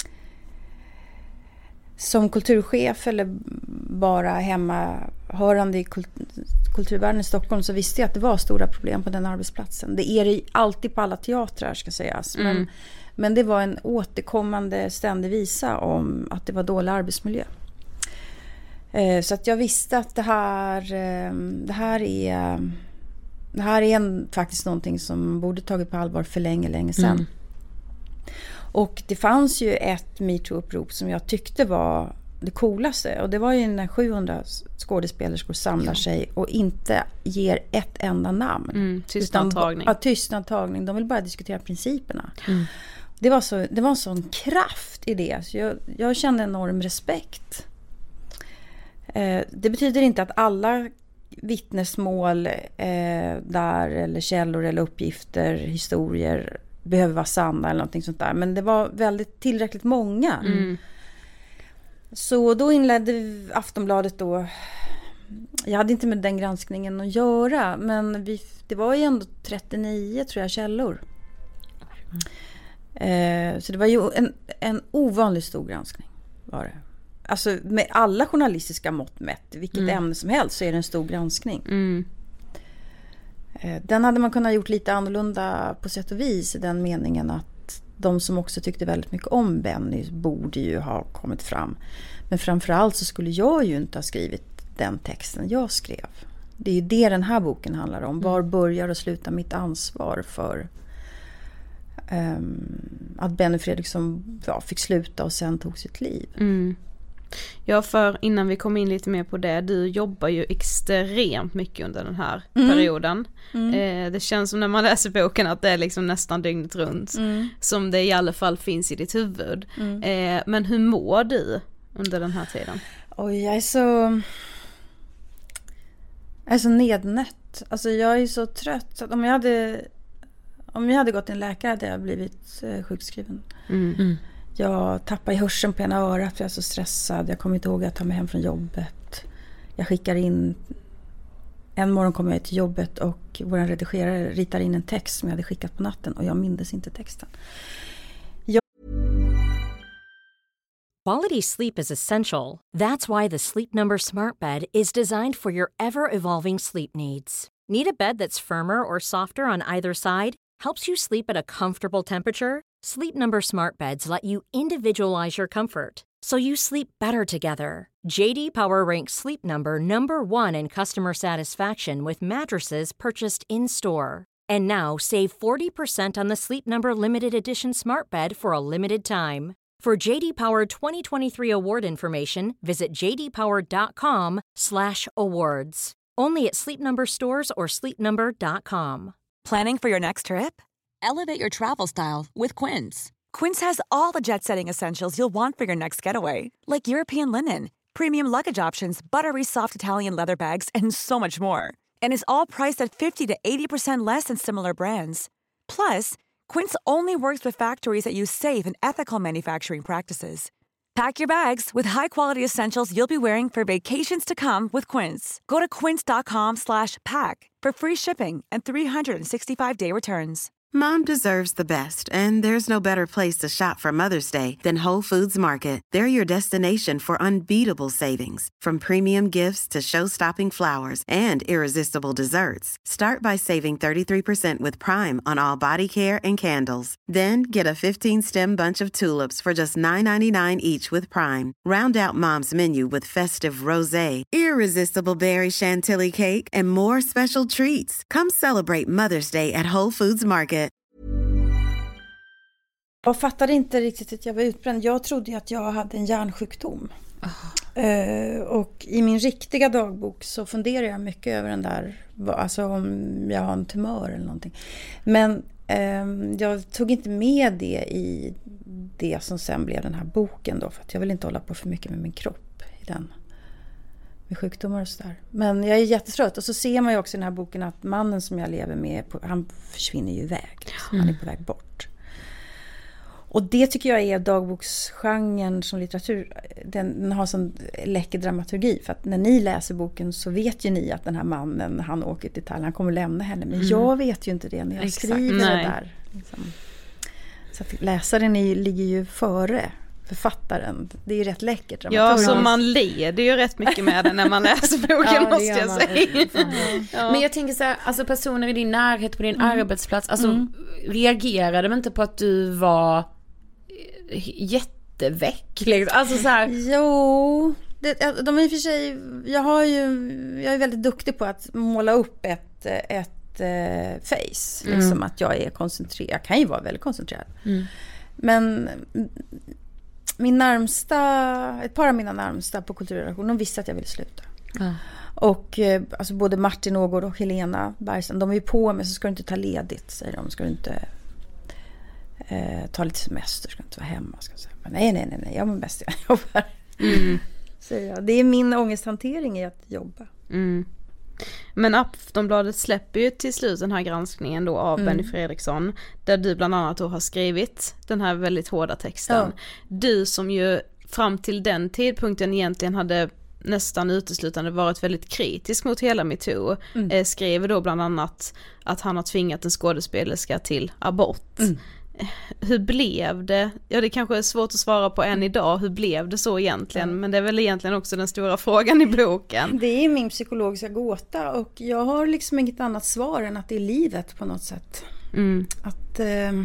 som kulturchef eller bara hemmahörande i kult- kulturvärlden i Stockholm så visste jag att det var stora problem på den arbetsplatsen. Det är det alltid på alla teatrar ska sägas. Men, mm. men det var en återkommande ständig visa om att det var dålig arbetsmiljö. Eh, så att jag visste att det här, eh, det här är, det här är en, faktiskt någonting som borde tagit på allvar för länge, länge sedan. Mm. Och det fanns ju ett MeToo-upprop som jag tyckte var det coolaste. Och det var ju när sjuhundra skådespelerskor samlar ja. sig och inte ger ett enda namn. Mm, tystnadtagning. Ja, tystnadtagning. De vill bara diskutera principerna. Mm. Det, var så, det var en sån kraft i det. Så jag, jag kände enorm respekt. Eh, det betyder inte att alla vittnesmål eh, där eller källor eller uppgifter, historier behöver vara sanna eller någonting sånt där. Men det var väldigt tillräckligt många. Mm. Så då inledde Aftonbladet då. Jag hade inte med den granskningen att göra. Men vi, det var ju ändå trettionio tror jag källor. Mm. Eh, så det var ju en, en ovanligt stor granskning var det. Alltså med alla journalistiska mått mätt. Vilket mm. ämne som helst så är det en stor granskning. Mm. Den hade man kunnat gjort lite annorlunda på sätt och vis i den meningen att de som också tyckte väldigt mycket om Benny borde ju ha kommit fram. Men framförallt så skulle jag ju inte ha skrivit den texten jag skrev. Det är ju det den här boken handlar om. Var börjar och slutar mitt ansvar för um, att Benny Fredriksson ja, fick sluta och sen tog sitt liv. Mm. Ja, för innan vi kom in lite mer på det, du jobbar ju extremt mycket under den här mm. perioden. Mm. Eh, det känns som när man läser boken att det är liksom nästan dygnet runt. Mm. Som det i alla fall finns i ditt huvud. Mm. Eh, men hur mår du under den här tiden? Oj, jag är så... Jag är så nednött. Alltså jag är så trött. Så att om jag hade... Om jag hade gått till en läkare hade jag blivit eh, sjukskriven. Mm. Mm. Jag tappar i hörseln på ena örat för jag är så stressad. Jag kommer inte ihåg att ta mig hem från jobbet. Jag skickar in... En morgon kommer jag till jobbet och vår redigerare ritar in en text som jag hade skickat på natten. Och jag minns inte texten. Jag... Quality sleep is essential. That's why the Sleep Number Smart Bed is designed for your ever-evolving sleep needs. Need a bed that's firmer or softer on either side? Helps you sleep at a comfortable temperature? Sleep Number Smart Beds let you individualize your comfort, so you sleep better together. J D Power ranks Sleep Number number one in customer satisfaction with mattresses purchased in-store. And now save forty percent on the Sleep Number Limited Edition Smart Bed for a limited time. For J D Power twenty twenty-three award information, visit j d power dot com slash awards. Only at Sleep Number stores or sleep number dot com. Planning for your next trip? Elevate your travel style with Quince. Quince has all the jet-setting essentials you'll want for your next getaway, like European linen, premium luggage options, buttery soft Italian leather bags, and so much more. And is all priced at fifty to eighty percent less than similar brands. Plus, Quince only works with factories that use safe and ethical manufacturing practices. Pack your bags with high-quality essentials you'll be wearing for vacations to come with Quince. Go to quince dot com slash pack for free shipping and three sixty-five day returns. Mom deserves the best, and there's no better place to shop for Mother's Day than Whole Foods Market. They're your destination for unbeatable savings, from premium gifts to show-stopping flowers and irresistible desserts. Start by saving thirty-three percent with Prime on all body care and candles. Then get a fifteen-stem bunch of tulips for just nine ninety-nine each with Prime. Round out Mom's menu with festive rosé, irresistible berry chantilly cake, and more special treats. Come celebrate Mother's Day at Whole Foods Market. Jag fattade inte riktigt att jag var utbränd. Jag trodde att jag hade en hjärnsjukdom. Oh. Uh, och i min riktiga dagbok så funderar jag mycket över den där, alltså om jag har en tumör eller någonting. Men uh, jag tog inte med det i det som sen blev den här boken då, för att jag vill inte hålla på för mycket med min kropp i den, med sjukdomar och sådär. Men jag är jättetrött, och så ser man ju också i den här boken att mannen som jag lever med, han försvinner ju iväg. Liksom. Han är på väg bort. Och det tycker jag är dagboksgenren som litteratur. Den, den har sån läcker dramaturgi. För att när ni läser boken så vet ju ni att den här mannen, han åker till Thailand, han kommer lämna henne. Men mm. jag vet ju inte det när jag Exakt. skriver Nej. det där. Liksom. Så att läsaren är, ligger ju före författaren. Det är ju rätt läckert. Ja, så man leder ju rätt mycket med det när man läser boken, ja, måste jag säga. Ja. Men jag tänker så här, alltså personer i din närhet på din mm. arbetsplats, alltså mm. reagerade de inte på att du var jätteväck? Alltså så här. Jo, det, de är i och för sig, jag har ju, jag är väldigt duktig på att måla upp ett, ett uh, face. Mm. Liksom att jag är koncentrerad. Jag kan ju vara väldigt koncentrerad. Mm. Men min närmsta, ett par av mina närmsta på kulturredaktionen, de visste att jag ville sluta. Mm. Och alltså både Martin Ågård och Helena Bergström, de är ju på mig, så ska du inte ta ledigt, säger de. Ska du inte eh, ta lite semester, ska du inte vara hemma, ska jag säga. Men nej, nej, nej, nej, jag är bäst jag jobbar. Mm. Så ja, det är min ångesthantering i att jobba. Mm. Men Aftonbladet släpper ju till slut den här granskningen då av mm. Benny Fredriksson, där du bland annat då har skrivit den här väldigt hårda texten. Ja. Du som ju fram till den tidpunkten egentligen hade nästan uteslutande varit väldigt kritisk mot hela MeToo, mm. eh, skrev då bland annat att han har tvingat en skådespelerska till abort. Mm. Hur blev det? Ja, det kanske är svårt att svara på än idag. Hur blev det så egentligen? Mm. Men det är väl egentligen också den stora frågan i boken. Det är min psykologiska gåta, och jag har liksom inget annat svar än att det är livet på något sätt. Mm. Att, eh,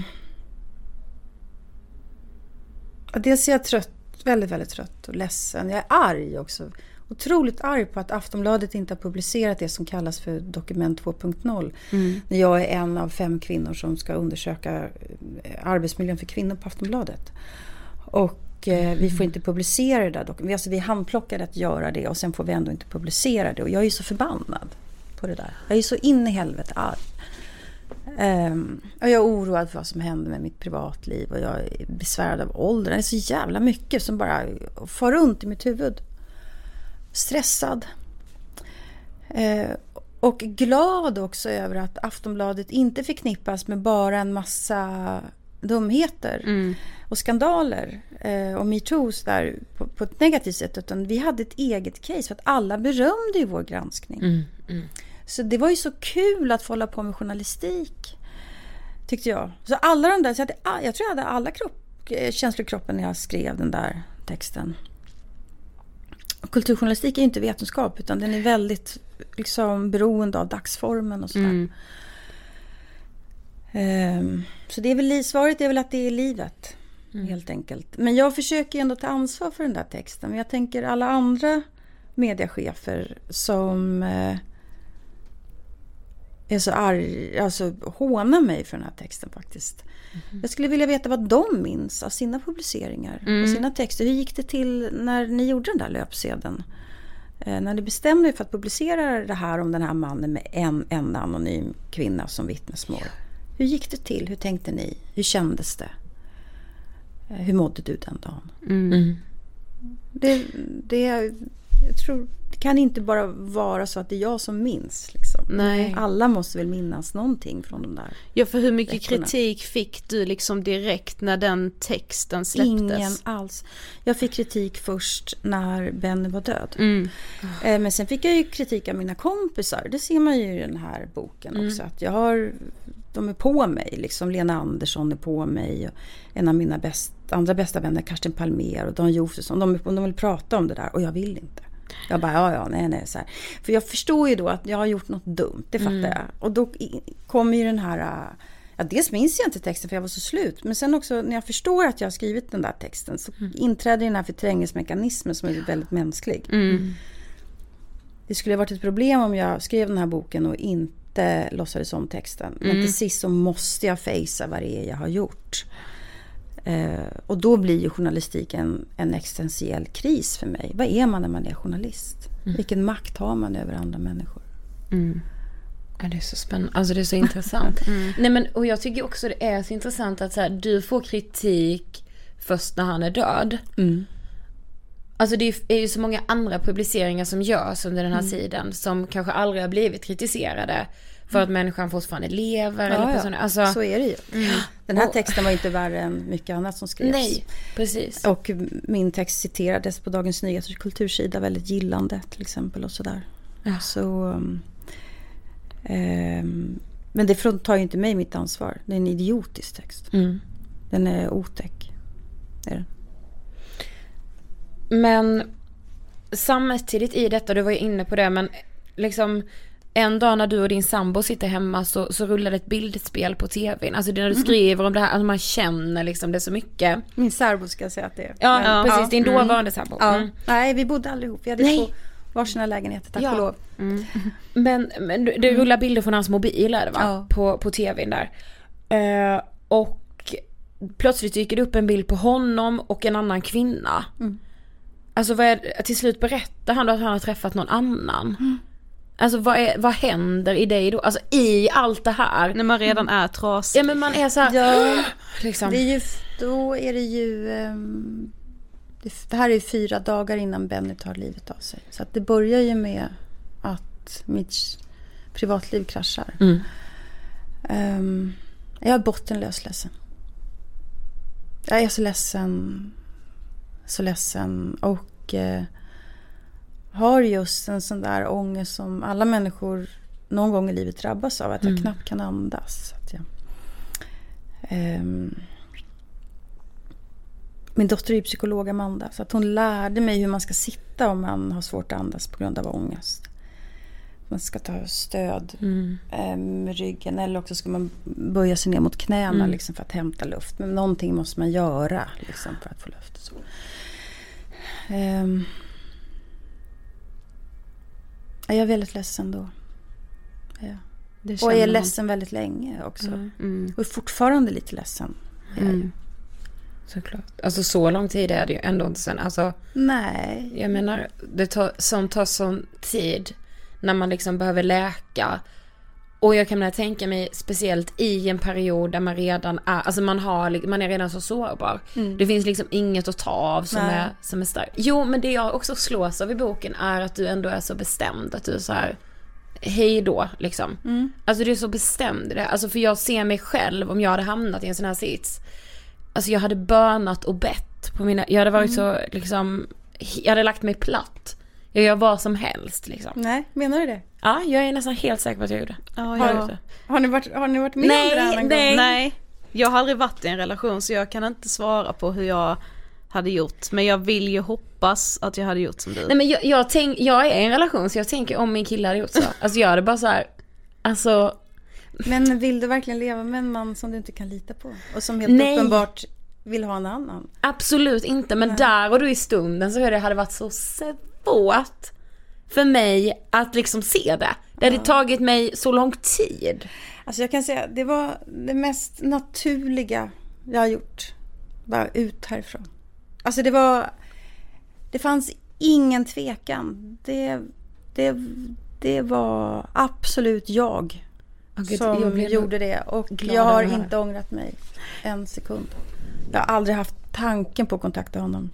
att dels är jag trött, väldigt, väldigt trött och ledsen. Jag är arg också. Otroligt arg på att Aftonbladet inte har publicerat det som kallas för dokument två punkt noll. Mm. När jag är en av fem kvinnor som ska undersöka arbetsmiljön för kvinnor på Aftonbladet. Och eh, vi får inte publicera det där dokumentet. Alltså, vi handplockade att göra det, och sen får vi ändå inte publicera det. Och jag är ju så förbannad på det där. Jag är så in i helvete arg. Um, och jag är oroad för vad som händer med mitt privatliv. Och jag är besvärad av åldern. Det är så jävla mycket som bara far runt i mitt huvud. Stressad. Eh, och glad också över att Aftonbladet inte förknippas med bara en massa dumheter mm. och skandaler eh, och MeToos där på, på ett negativt sätt, utan vi hade ett eget case för att alla berömde ju vår granskning. Mm. Mm. Så det var ju så kul att få hålla på med journalistik, tyckte jag. Så alla de där, så jag, hade, jag tror jag hade alla kropp, känslor i kroppen när jag skrev den där texten. Kulturjournalistik är inte vetenskap, utan den är väldigt liksom beroende av dagsformen och sådär. Mm. Um, så det är väl, svaret är väl att det är livet, mm. helt enkelt. Men jag försöker ändå ta ansvar för den där texten. Men jag tänker alla andra mediechefer som uh, är så arg, alltså hånar mig för den här texten faktiskt. Mm. Jag skulle vilja veta vad de minns av sina publiceringar mm. och sina texter. Hur gick det till när ni gjorde den där löpsedeln? Eh, när ni bestämde er för att publicera det här om den här mannen med en enda anonym kvinna som vittnesmål. Ja. Hur gick det till? Hur tänkte ni? Hur kändes det? Eh, hur mådde du den dagen? Mm. Det, det, jag tror, det kan inte bara vara så att det är jag som minns. Liksom. Nej. Alla måste väl minnas någonting från de där. Ja, för hur mycket veckorna. Kritik fick du liksom direkt när den texten släpptes? Ingen alls. Jag fick kritik först när Ben var död. Mm. Eh, men sen fick jag ju kritik av mina kompisar. Det ser man ju i den här boken mm. också. Att jag har de är på mig. Liksom Lena Andersson är på mig. Och en av mina bäst, andra bästa vänner, Karsten Palmer och Dan Josefsson. De, de vill prata om det där och jag vill inte. Jag bara, ja, ja, nej, nej. Så här. För jag förstår ju då att jag har gjort något dumt. Det fattar mm. jag. Och då kommer ju den här... Ja, dels minns jag inte texten för jag var så slut. Men sen också när jag förstår att jag har skrivit den där texten så mm. inträder den här förträngningsmekanismen som är väldigt mänsklig. Mm. Det skulle ha varit ett problem om jag skrev den här boken och inte låtsades om texten. Men mm. till sist så måste jag fejsa vad det är jag har gjort. Eh, och då blir ju journalistiken en existentiell kris för mig. Vad är man när man är journalist? Mm. Vilken makt har man över andra människor? Mm. Ja, det är så spännande. Alltså det är så intressant. Mm. Nej, men, och jag tycker också det är så intressant att så här, du får kritik först när han är död. Mm. Alltså det är ju så många andra publiceringar som görs under den här mm. tiden som kanske aldrig har blivit kritiserade för att människan fortfarande lever. Ja, eller ja. Personer. Alltså, så är det ju. Mm. Den här texten var inte värre än mycket annat som skrevs. Nej, precis. Och min text citerades på Dagens Nyheters kultursida väldigt gillande till exempel och sådär. Ja. Så... Um, um, men det tar ju inte mig mitt ansvar. Det är en idiotisk text. Mm. Den är otäck. Det är den. Men samtidigt i detta, du var ju inne på det, men liksom en dag när du och din sambo sitter hemma så, så rullar det ett bildspel på tvn. Alltså det när du skriver om det här, alltså man känner liksom det så mycket. Min sambo ska säga att det är. Ja, ja precis, ja. Din dåvarande mm. sambo. Ja. Mm. Nej, vi bodde aldrig ihop. Vi hade Nej. två varsina lägenheter, tack ja. och lov. Mm. Men, men det rullar bilder från hans mobil är det, va? Ja. På, på tvn där. Uh, och plötsligt dyker det upp en bild på honom och en annan kvinna. Mm. Alltså vad är, till slut berättar han då att han har träffat någon annan. Mm. Alltså vad, är, vad händer i dig då? Alltså i allt det här. När man redan är trasig. Ja, men man är så här, ja, liksom. Det är ju, då är det ju um, det, det här är fyra dagar innan Benny tar livet av sig. Så att det börjar ju med att mitt privatliv kraschar. Mm. Um, jag är bottenlös ledsen. Jag är så ledsen så ledsen och eh, har just en sån där ångest som alla människor någon gång i livet drabbas av, att jag mm. knappt kan andas. Att jag, eh, min dotter är psykolog, Amanda, så att hon lärde mig hur man ska sitta om man har svårt att andas på grund av ångest. Man ska ta stöd mm. eh, med ryggen, eller också ska man böja sig ner mot knäna mm. liksom, för att hämta luft. Men någonting måste man göra liksom, för att få luft. Så. Um, jag är väldigt ledsen då. Ja. Och jag är ledsen väldigt länge också. Mm. Mm. Och är fortfarande lite ledsen. Mm. Såklart. Alltså så lång tid är det ju ändå inte sen. Alltså, nej. Jag menar, det tar, som tar sån tid när man liksom behöver läka. Och jag kan tänka mig speciellt i en period där man redan är, alltså man har, man är redan så sårbar. Mm. Det finns liksom inget att ta av som Nej. är som är starkt. Jo, men det jag också slås av i boken är att du ändå är så bestämd, att du är så här, hej då liksom. Mm. Alltså du är så bestämd i det. Alltså för jag ser mig själv om jag hade hamnat i en sån här sits. Alltså jag hade bönat och bett på mina, jag hade varit mm. så liksom, jag hade lagt mig platt. Jag gör vad som helst liksom. Nej, menar du det? Ja, jag är nästan helt säker på att jag gjorde. Ja, har, jag det. Har, ni varit, har ni varit med nej, om det här någon nej. gång? Nej, jag har aldrig varit i en relation så jag kan inte svara på hur jag hade gjort. Men jag vill ju hoppas att jag hade gjort som du. Nej, men jag, jag, tänk, jag är i en relation så jag tänker om min kille hade gjort så. Alltså jag hade bara så här, alltså... Men vill du verkligen leva med en man som du inte kan lita på? Och som helt nej. uppenbart vill ha en annan? Absolut inte, men nej. där och då i stunden så hade det varit så svårt för mig att liksom se det. Det hade ja. tagit mig så lång tid. Alltså jag kan säga, det var det mest naturliga jag har gjort. Bara ut härifrån. Alltså det var, det fanns ingen tvekan. Det, det, det var absolut jag oh, Gud, som jag gjorde det. Och jag har inte ångrat mig en sekund. Jag har aldrig haft tanken på att kontakta honom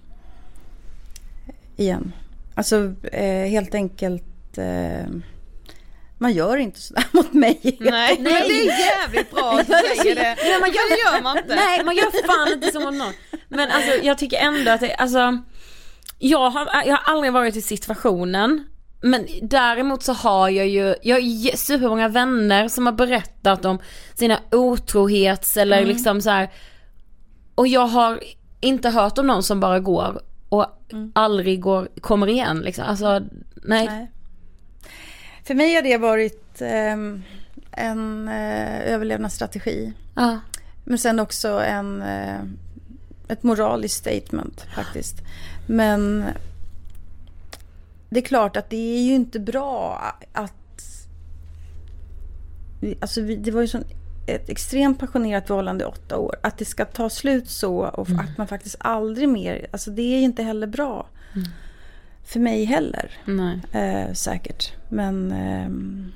igen. Alltså eh, helt enkelt eh, man gör inte sådär mot mig. Nej, men det är jävligt bra att du säger det. Nej, man gör, det gör man inte. Nej, man gör fan inte som mot någon. Men alltså jag tycker ändå att det, alltså jag har, jag har aldrig varit i situationen men däremot så har jag ju jag har supermånga vänner som har berättat om sina otrohets eller mm. liksom så här, och jag har inte hört om någon som bara går och mm. aldrig går kommer igen liksom. Alltså nej. nej. För mig har det varit eh, en eh, överlevnadsstrategi. Ja. Men sen också en eh, ett moraliskt statement faktiskt. Men det är klart att det är ju inte bra att alltså det var ju sån ett extremt passionerat förhållande i åtta år. Att det ska ta slut så och mm. att man faktiskt aldrig mer, alltså det är inte heller bra. Mm. För mig heller. Nej. Eh, säkert. Men eh,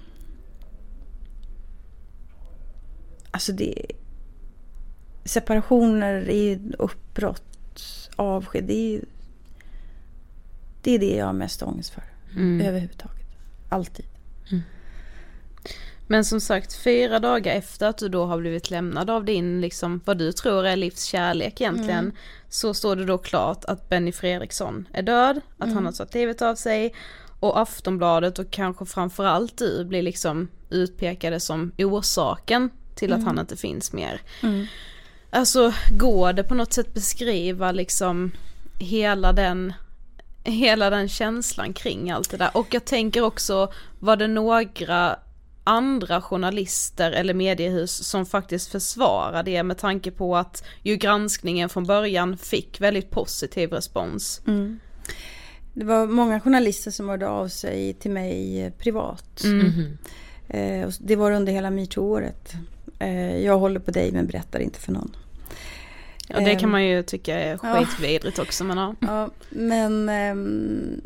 alltså det separationer är uppbrott, avsked, det är det är det jag har mest ångest för. Mm. Överhuvudtaget. Alltid. Mm. Men som sagt, fyra dagar efter att du då har blivit lämnad av din, liksom, vad du tror är livskärlek egentligen, mm. så står det då klart att Benny Fredriksson är död, att mm. han har tagit livet av sig, och Aftonbladet och kanske framförallt du blir liksom utpekade som orsaken till att mm. han inte finns mer. Mm. Alltså, går det på något sätt beskriva liksom hela den hela den känslan kring allt det där? Och jag tänker också, var det några andra journalister eller mediehus som faktiskt försvarar det, med tanke på att ju granskningen från början fick väldigt positiv respons? Mm. Det var många journalister som hörde av sig till mig privat. Mm. Eh, det var under hela MeToo-året. Eh, jag håller på dig men berättar inte för någon. Ja, det kan man ju tycka är skitvidrigt ja. också. Men, ja. Ja, men ähm,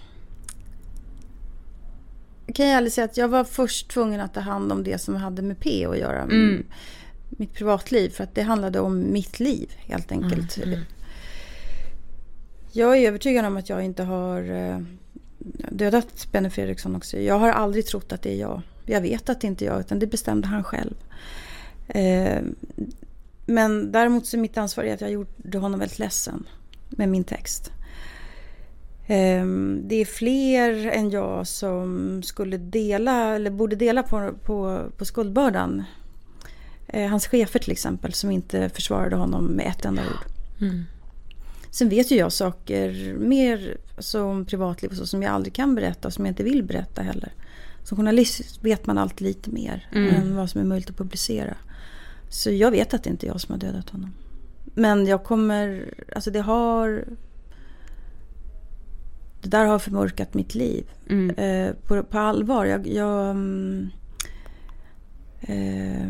kan jag aldrig säga att jag var först tvungen att ta hand om det som hade med P att göra. Mm. Mitt privatliv. För att det handlade om mitt liv helt enkelt. Mm. Mm. Jag är övertygad om att jag inte har dödat Benny Fredriksson också. Jag har aldrig trott att det är jag. Jag vet att det inte är jag, utan det bestämde han själv. Eh, Men däremot så är mitt ansvar är att jag gjorde honom väldigt ledsen med min text. Det är fler än jag som skulle dela eller borde dela på, på, på skuldbördan. Hans chefer till exempel, som inte försvarade honom med ett enda ord. Mm. Sen vet ju jag saker mer som privatliv och så, som jag aldrig kan berätta och som jag inte vill berätta heller. Som journalist vet man alltid lite mer mm. än vad som är möjligt att publicera. Så jag vet att det inte är jag som har dödat honom. Men jag kommer, alltså det har, det där har förmörkat mitt liv. Mm. Eh, på, på allvar. Jag, jag eh,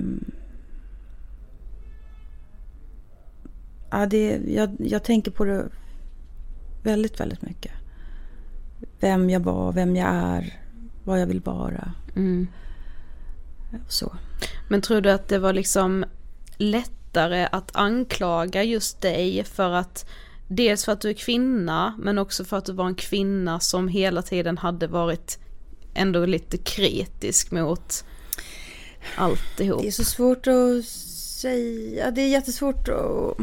ja, det, jag, jag tänker på det väldigt, väldigt mycket. Vem jag var, vem jag är, vad jag vill vara. Mm. Så. Men tror du att det var liksom lättare att anklaga just dig för att, dels för att du är kvinna, men också för att du var en kvinna som hela tiden hade varit ändå lite kritisk mot alltihop? Det är så svårt att säga. Det är jättesvårt att...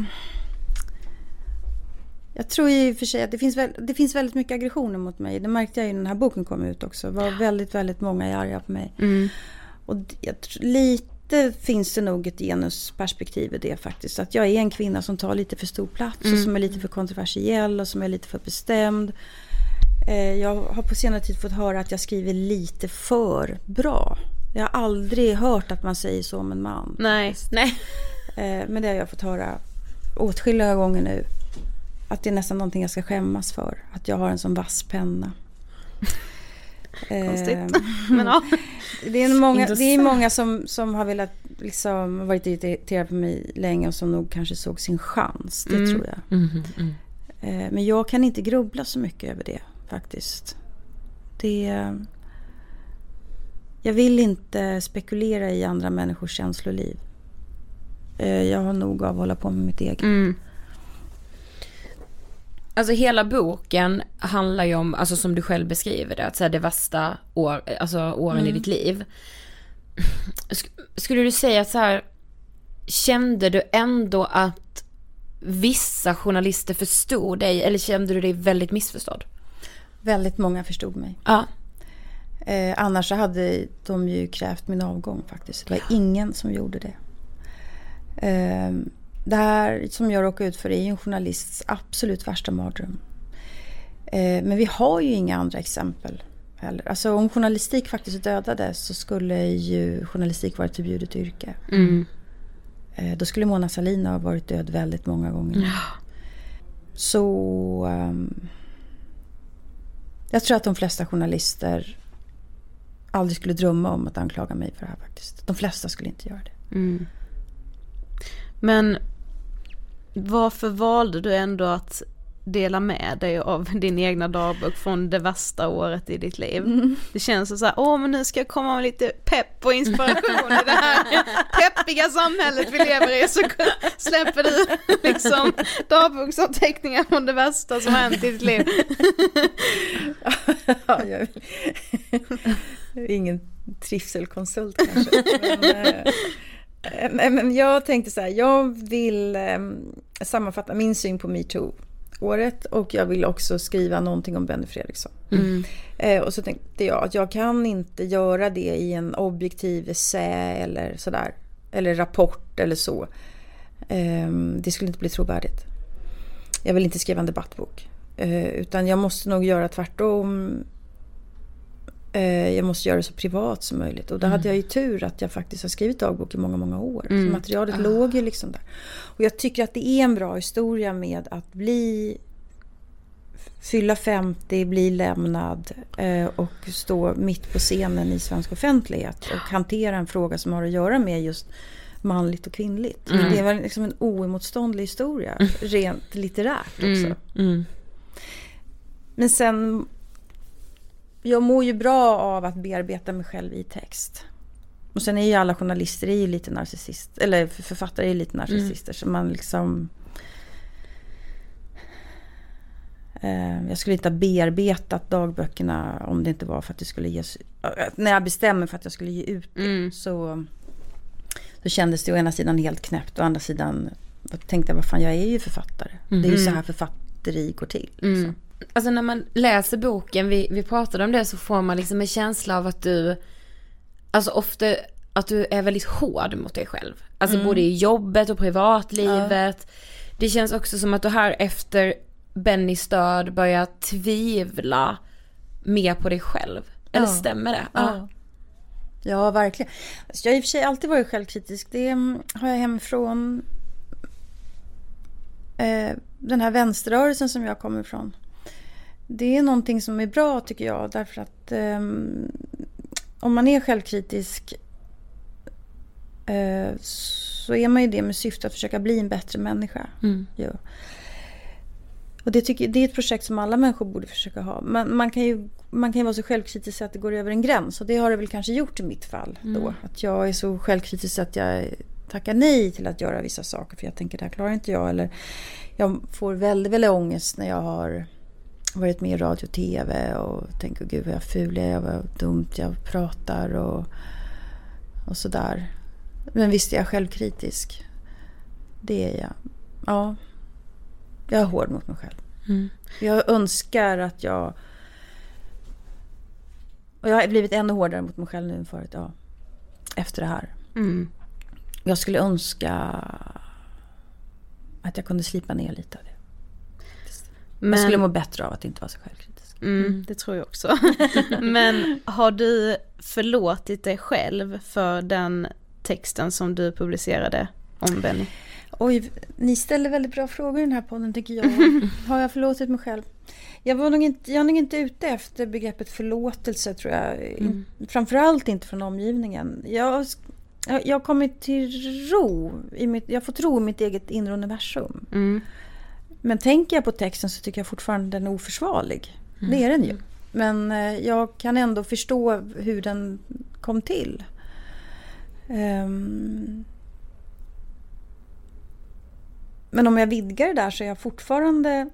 Jag tror i och för sig att det finns, väl, det finns väldigt mycket aggressioner mot mig. Det märkte jag ju när den här boken kom ut också. Det var väldigt, väldigt många arga på mig. Mm. Och jag, lite finns det nog ett genusperspektiv i det faktiskt. Att jag är en kvinna som tar lite för stor plats mm. och som är lite för kontroversiell och som är lite för bestämd. Eh, jag har på senare tid fått höra att jag skriver lite för bra. Jag har aldrig hört att man säger så om en man. Nej, nej. Eh, men det har jag fått höra åtskilliga gånger nu. Att det är nästan någonting jag ska skämmas för. Att jag har en sån vass penna. Konstigt. Men ja. Det är många, det är många som, som har velat liksom, varit irriterade på mig länge och som nog kanske såg sin chans. Det mm. tror jag. Mm, mm. Men jag kan inte grubbla så mycket över det faktiskt. Det, jag vill inte spekulera i andra människors känsloliv. Jag har nog av att hålla på med mitt eget. Mm. Alltså hela boken handlar ju om, alltså som du själv beskriver det, att så här, det värsta år, alltså åren mm. i ditt liv. Skulle du säga att så här, kände du ändå att vissa journalister förstod dig, eller kände du dig väldigt missförstådd? Väldigt många förstod mig. Ja. Eh, annars så hade de ju krävt min avgång faktiskt. Det var ja. ingen som gjorde det. Eh, det här som jag råkar ut för är ju en journalists absolut värsta mardröm. Eh, men vi har ju inga andra exempel heller. Alltså om journalistik faktiskt dödades så skulle ju journalistik vara ett förbjudet yrke. Mm. Eh, då skulle Mona Sahlin ha varit död väldigt många gånger. Ja. Så um, jag tror att de flesta journalister aldrig skulle drömma om att anklaga mig för det här faktiskt. De flesta skulle inte göra det. Mm. Men varför valde du ändå att dela med dig av din egna dagbok från det värsta året i ditt liv? Mm. Det känns så här, åh men nu ska jag komma med lite pepp och inspiration i det här peppiga samhället vi lever i, så släpper du liksom dagboksanteckningar från det värsta som har hänt i ditt liv. Ja, jag är ingen trivselkonsult kanske. Men, äh, men jag tänkte så här, jag vill äh, sammanfatta min syn på MeToo året och jag vill också skriva någonting om Benny Fredriksson. Mm. Eh, och så tänkte jag att jag kan inte göra det i en objektiv essä eller sådär, eller rapport eller så. Eh, det skulle inte bli trovärdigt. Jag vill inte skriva en debattbok. Eh, utan jag måste nog göra tvärtom. Eh, jag måste göra det så privat som möjligt. Och då mm. hade jag ju tur att jag faktiskt har skrivit dagbok i många, många år. Mm. Så materialet ah. låg ju liksom där. Och jag tycker att det är en bra historia med att bli fylla femtio, bli lämnad eh, och stå mitt på scenen i svensk offentlighet och hantera en fråga som har att göra med just manligt och kvinnligt. Mm. Det var liksom en oemotståndlig historia, mm. rent litterärt också. Mm. Mm. Men sen, jag mår ju bra av att bearbeta mig själv i text. Och sen är ju alla journalister är ju lite narcissist, eller författare är lite narcissister, mm. så man liksom eh, jag skulle inte ha bearbetat dagböckerna om det inte var för att det skulle ges, när jag bestämmer för att jag skulle ge ut det, mm. så så kändes det å ena sidan helt knäppt och å andra sidan tänkte jag, vad fan, jag är ju författare. Mm. Det är ju så här författeri går till. Liksom. Mm. Alltså när man läser boken, vi, vi pratade om det, så får man liksom en känsla av att du, alltså ofta att du är väldigt hård mot dig själv. Alltså mm. både i jobbet och privatlivet. Ja. Det känns också som att du här efter Bennys död börjar tvivla mer på dig själv. Eller ja. stämmer det? Ja. Ja. Ja, verkligen. Jag har i och för sig alltid varit självkritisk. Det har jag hemifrån eh, den här vänsterrörelsen som jag kommer ifrån. Det är någonting som är bra, tycker jag. Därför att eh, om man är självkritisk eh, så är man ju det med syfte att försöka bli en bättre människa. Mm. Ja. Och det, tycker, det är ett projekt som alla människor borde försöka ha. Man, man, kan ju, man kan ju vara så självkritisk att det går över en gräns. Och det har det väl kanske gjort i mitt fall då. Mm. Att jag är så självkritisk att jag tackar nej till att göra vissa saker. För jag tänker, det här klarar inte jag. Eller jag får väldigt, väldigt ångest när jag har varit med i radio och tv. Och tänker, gud vad jag ful är, vad dumt jag pratar och, och sådär. Men visst är jag självkritisk. Det är jag. Ja. Jag är hård mot mig själv. Mm. Jag önskar att jag... Och jag har blivit ännu hårdare mot mig själv nu än förut. Ja. Efter det här. Mm. Jag skulle önska att jag kunde slipa ner lite av det. Men... Jag skulle må bättre av att inte vara så självkritisk. Mm, mm. Det tror jag också. Men har du förlåtit dig själv för den texten som du publicerade om Benny? Oj, ni ställer väldigt bra frågor i den här podden, tycker jag. Har jag förlåtit mig själv? Jag var nog inte, jag är nog inte ute efter begreppet förlåtelse, tror jag. Mm. Framförallt inte från omgivningen. Jag, jag har kommit till ro. I mitt, jag har fått ro i mitt eget inre universum. Mm. Men tänker jag på texten så tycker jag fortfarande den är oförsvarlig. Mm. Det är den ju. Men jag kan ändå förstå hur den kom till. Um, Men om jag vidgar det där så är jag fortfarande...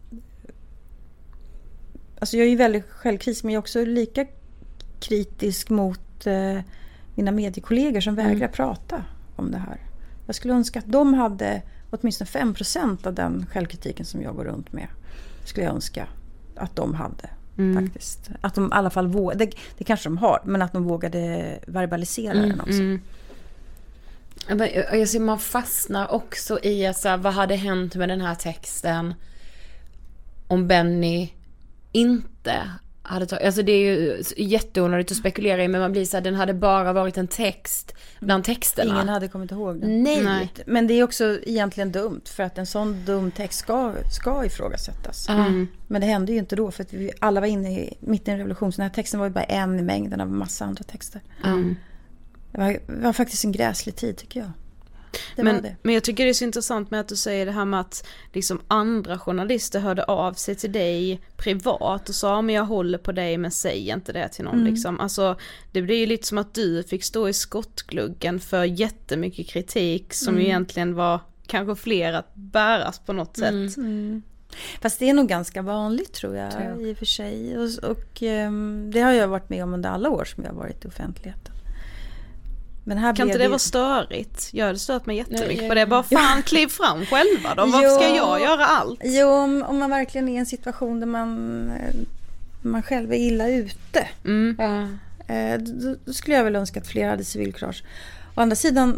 Alltså jag är ju väldigt självkritisk, men jag är också lika kritisk mot eh, mina mediekollegor som vägrar mm. prata om det här. Jag skulle önska att de hade åtminstone fem procent av den självkritiken som jag går runt med. Skulle jag önska att de hade. Mm. Faktiskt. Att de i alla fall vågade, det, det kanske de har, men att de vågade verbalisera mm. den också. Mm. Jag ser, man fastnar också i så här, vad hade hänt med den här texten om Benny inte hade tagit, alltså det är ju jätteonödigt att spekulera i, men man blir så här, den hade bara varit en text bland texterna. Ingen hade kommit ihåg den. Nej. Nej. Men det är också egentligen dumt, för att en sån dum text ska, ska ifrågasättas. Mm. Men det hände ju inte då, för att vi alla var inne i mitten i revolutionen. Den här texten var ju bara en i mängden av massa andra texter. Mm. Det var, det var faktiskt en gräslig tid, tycker jag. Det men, var det. men jag tycker det är så intressant med att du säger det här med att liksom andra journalister hörde av sig till dig privat och sa, men jag håller på dig, men säg inte det till någon. Mm. Liksom. Alltså, det blir ju lite som att du fick stå i skottgluggen för jättemycket kritik som mm. egentligen var kanske fler att bäras på något mm. sätt. Mm. Fast det är nog ganska vanligt, tror jag, tror jag. i och för sig. Och, och um, det har jag varit med om under alla år som jag har varit i offentligheten. Men här kan inte det, det vara störigt? Jag hade stört mig jättemycket Nej, på det. Bara fan, kliv fram själva då. Varför ska jag göra allt? Jo, om, om man verkligen är i en situation där man, man själv är illa ute. Mm. Ja. Då, då skulle jag väl önska att fler hade civilkurage. Å andra sidan,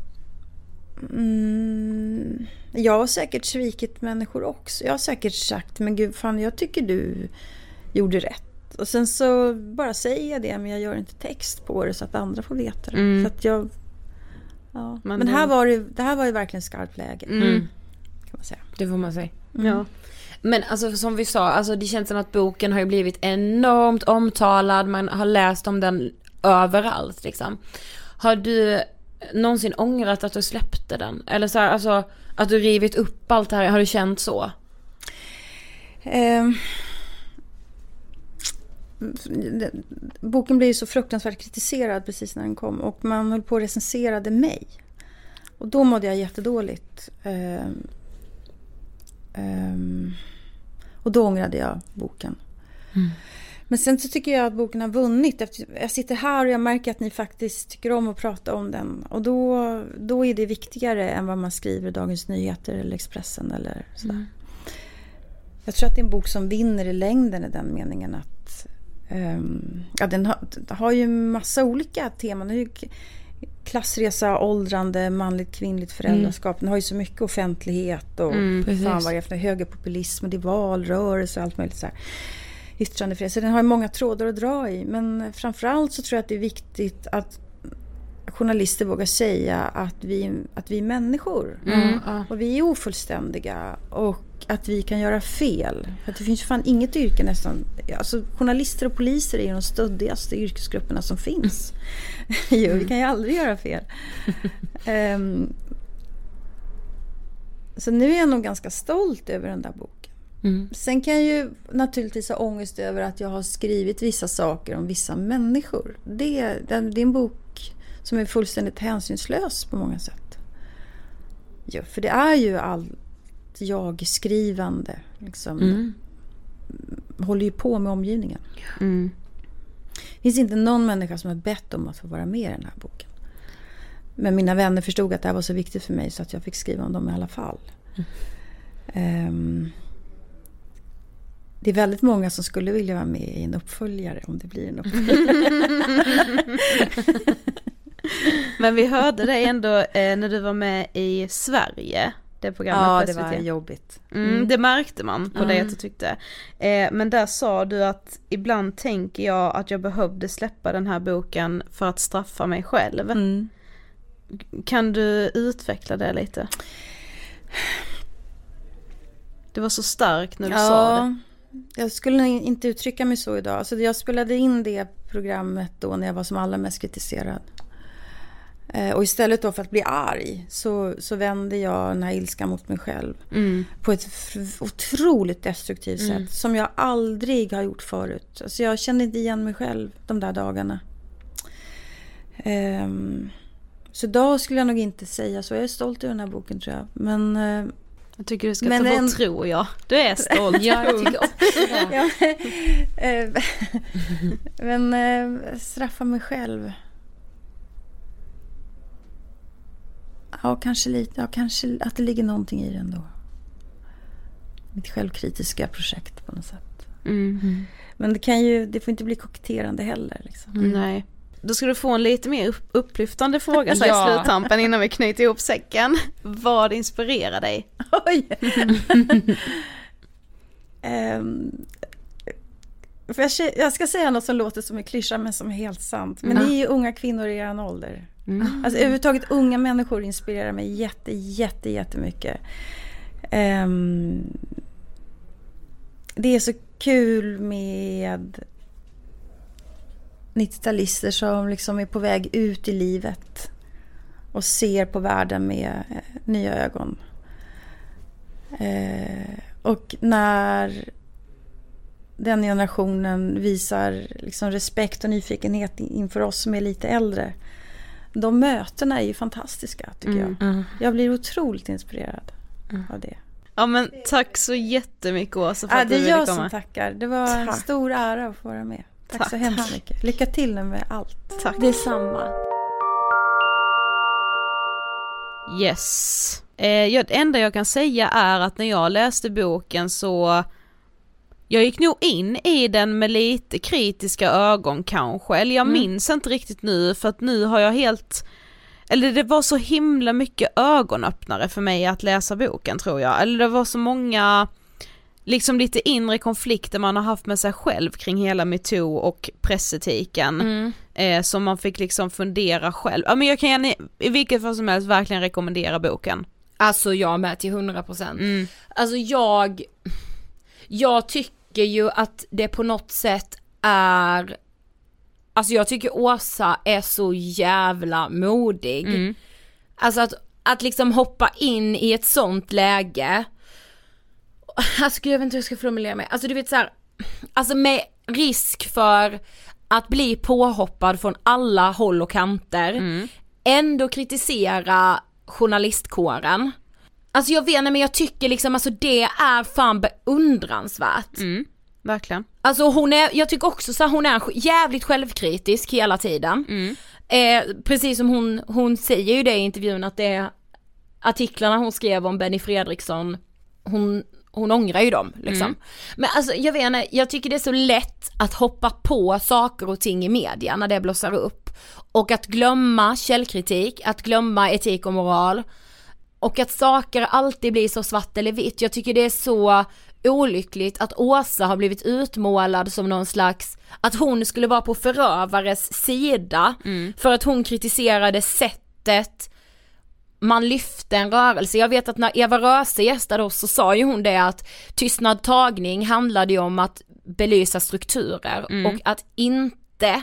mm, jag har säkert svikit människor också. Jag har säkert sagt, men gud fan, jag tycker du gjorde rätt. Och sen så bara säger jag det, men jag gör inte text på det så att andra får veta det. Mm. Så att jag, ja. Men, men här var det, det här var ju verkligen skarpt läge. Mm. Kan man säga. Det får man säga. Mm. Ja. Men alltså, som vi sa, alltså, det känns som att boken har ju blivit enormt omtalad. Man har läst om den överallt liksom. Har du någonsin ångrat att du släppte den? Eller så här, alltså, att du rivit upp allt det här, har du känt så? Um. Boken blev ju så fruktansvärt kritiserad precis när den kom, och man höll på att recenserade mig, och då mådde jag jättedåligt um, um, och då ångrade jag boken. Mm. Men sen så tycker jag att boken har vunnit. Jag sitter här och jag märker att ni faktiskt tycker om att prata om den, och då, då är det viktigare än vad man skriver i Dagens Nyheter eller Expressen eller sådär. Mm. Jag tror att det är en bok som vinner i längden i den meningen att Um, ja, den har, har ju massa olika teman. Den har ju klassresa, åldrande, manligt, kvinnligt föräldraskap. Mm. Den har ju så mycket offentlighet och mm, fan vad det är för högerpopulism, och det är valrörelse och allt möjligt så här. Yttrandefrihet. Så den har ju många trådar att dra i. Men framförallt så tror jag att det är viktigt att journalister vågar säga att vi, att vi är människor. Mm. Och vi är ofullständiga, och att vi kan göra fel. För det finns ju fan inget yrke nästan. Alltså, journalister och poliser är ju de stöddigaste yrkesgrupperna som finns. Jo, vi kan ju aldrig göra fel. um, så nu är jag nog ganska stolt över den där boken. Mm. Sen kan jag ju naturligtvis ha ångest över att jag har skrivit vissa saker om vissa människor. Det, det, det är en bok som är fullständigt hänsynslös på många sätt. Ja, för det är ju all jag skrivande liksom, mm. håller ju på med omgivningen. Mm. Det finns inte någon människa som har bett om att få vara med i den här boken. Men mina vänner förstod att det här var så viktigt för mig så att jag fick skriva om dem i alla fall. Mm. Um, det är väldigt många som skulle vilja vara med i en uppföljare, om det blir en uppföljare. Men vi hörde dig ändå eh, när du var med i Sverige. Det programmet. Ja, det var jobbigt. Mm, mm. Det märkte man på mm. dig att du tyckte. Eh, men där sa du att ibland tänker jag att jag behövde släppa den här boken för att straffa mig själv. Mm. Kan du utveckla det lite? Det var så starkt när du ja, sa det. Jag skulle inte uttrycka mig så idag. Alltså, jag spelade in det programmet då när jag var som allra mest kritiserad. Och istället då för att bli arg så, så vände jag den här ilskan mot mig själv mm. på ett otroligt destruktivt mm. sätt som jag aldrig har gjort förut. Alltså jag kände inte igen mig själv de där dagarna. Um, så då skulle jag nog inte säga så. Jag är stolt över den här boken, tror jag. Men... Uh, jag tycker du ska ta bort en... tror jag. Du är stolt. Ja, jag tycker också det. Ja, men uh, straffa mig själv. Ja, kanske lite. Ja, kanske att det ligger någonting i den då. Mitt självkritiska projekt på något sätt. Mm. Mm. Men det kan ju, det får inte bli koketterande heller liksom. Mm. Nej. Då ska du få en lite mer upp- upplyftande fråga så ja. i sluttampen innan vi knyter ihop säcken. Vad inspirerar dig? Oj! um, för jag, jag ska säga något som låter som en klyscha men som är helt sant. Men mm. ni är ju unga kvinnor i er ålder. Mm. Alltså överhuvudtaget unga människor inspirerar mig jätte, jätte, jättemycket. Um, det är så kul med nittio-talister som liksom är på väg ut i livet och ser på världen med eh, nya ögon. Eh, och när den generationen visar liksom respekt och nyfikenhet inför oss som är lite äldre, de mötena är ju fantastiska tycker mm. jag. Mm. Jag blir otroligt inspirerad mm. av det. Ja men tack så jättemycket Åsa för ja, att du ville komma. Det är jag som tackar. Det var tack. en stor ära att få vara med. Tack, tack så hemskt tack. mycket. Lycka till med allt. Tack. Detsamma. Yes. Eh, ja, det enda jag kan säga är att när jag läste boken så jag gick nog in i den med lite kritiska ögon kanske. Eller jag mm. minns inte riktigt nu för att nu har jag helt... Eller det var så himla mycket ögonöppnare för mig att läsa boken tror jag. Eller det var så många... liksom lite inre konflikter man har haft med sig själv kring hela MeToo och pressetiken mm. eh, som man fick liksom fundera själv. Ja men jag kan i, i vilket fall som helst verkligen rekommendera boken. Alltså jag med till hundra procent. Mm. Alltså jag jag tycker ju att det på något sätt är, alltså jag tycker Åsa är så jävla modig. Mm. Alltså att, att liksom hoppa in i ett sånt läge. Alltså jag vet inte hur jag ska formulera mig. Alltså du vet så här, alltså med risk för att bli påhoppad från alla håll och kanter, mm. ändå kritisera journalistkåren. Alltså jag vet inte, men jag tycker liksom alltså det är fan beundransvärt. Mm, verkligen. Alltså hon är, jag tycker också så här, hon är jävligt självkritisk hela tiden. Mm. Eh, precis som hon, hon säger ju det i intervjun att det är artiklarna hon skrev om Benny Fredriksson, hon hon ångrar ju dem liksom. Mm. Men alltså jag vet inte, jag tycker det är så lätt att hoppa på saker och ting i media när det blossar upp och att glömma källkritik, att glömma etik och moral och att saker alltid blir så svart eller vitt. Jag tycker det är så olyckligt att Åsa har blivit utmålad som någon slags, att hon skulle vara på förövares sida mm. för att hon kritiserade sättet man lyfte en rörelse. Jag vet att när Eva Röse gästade oss så sa ju hon det att tystnad tagning handlade ju om att belysa strukturer mm. och att inte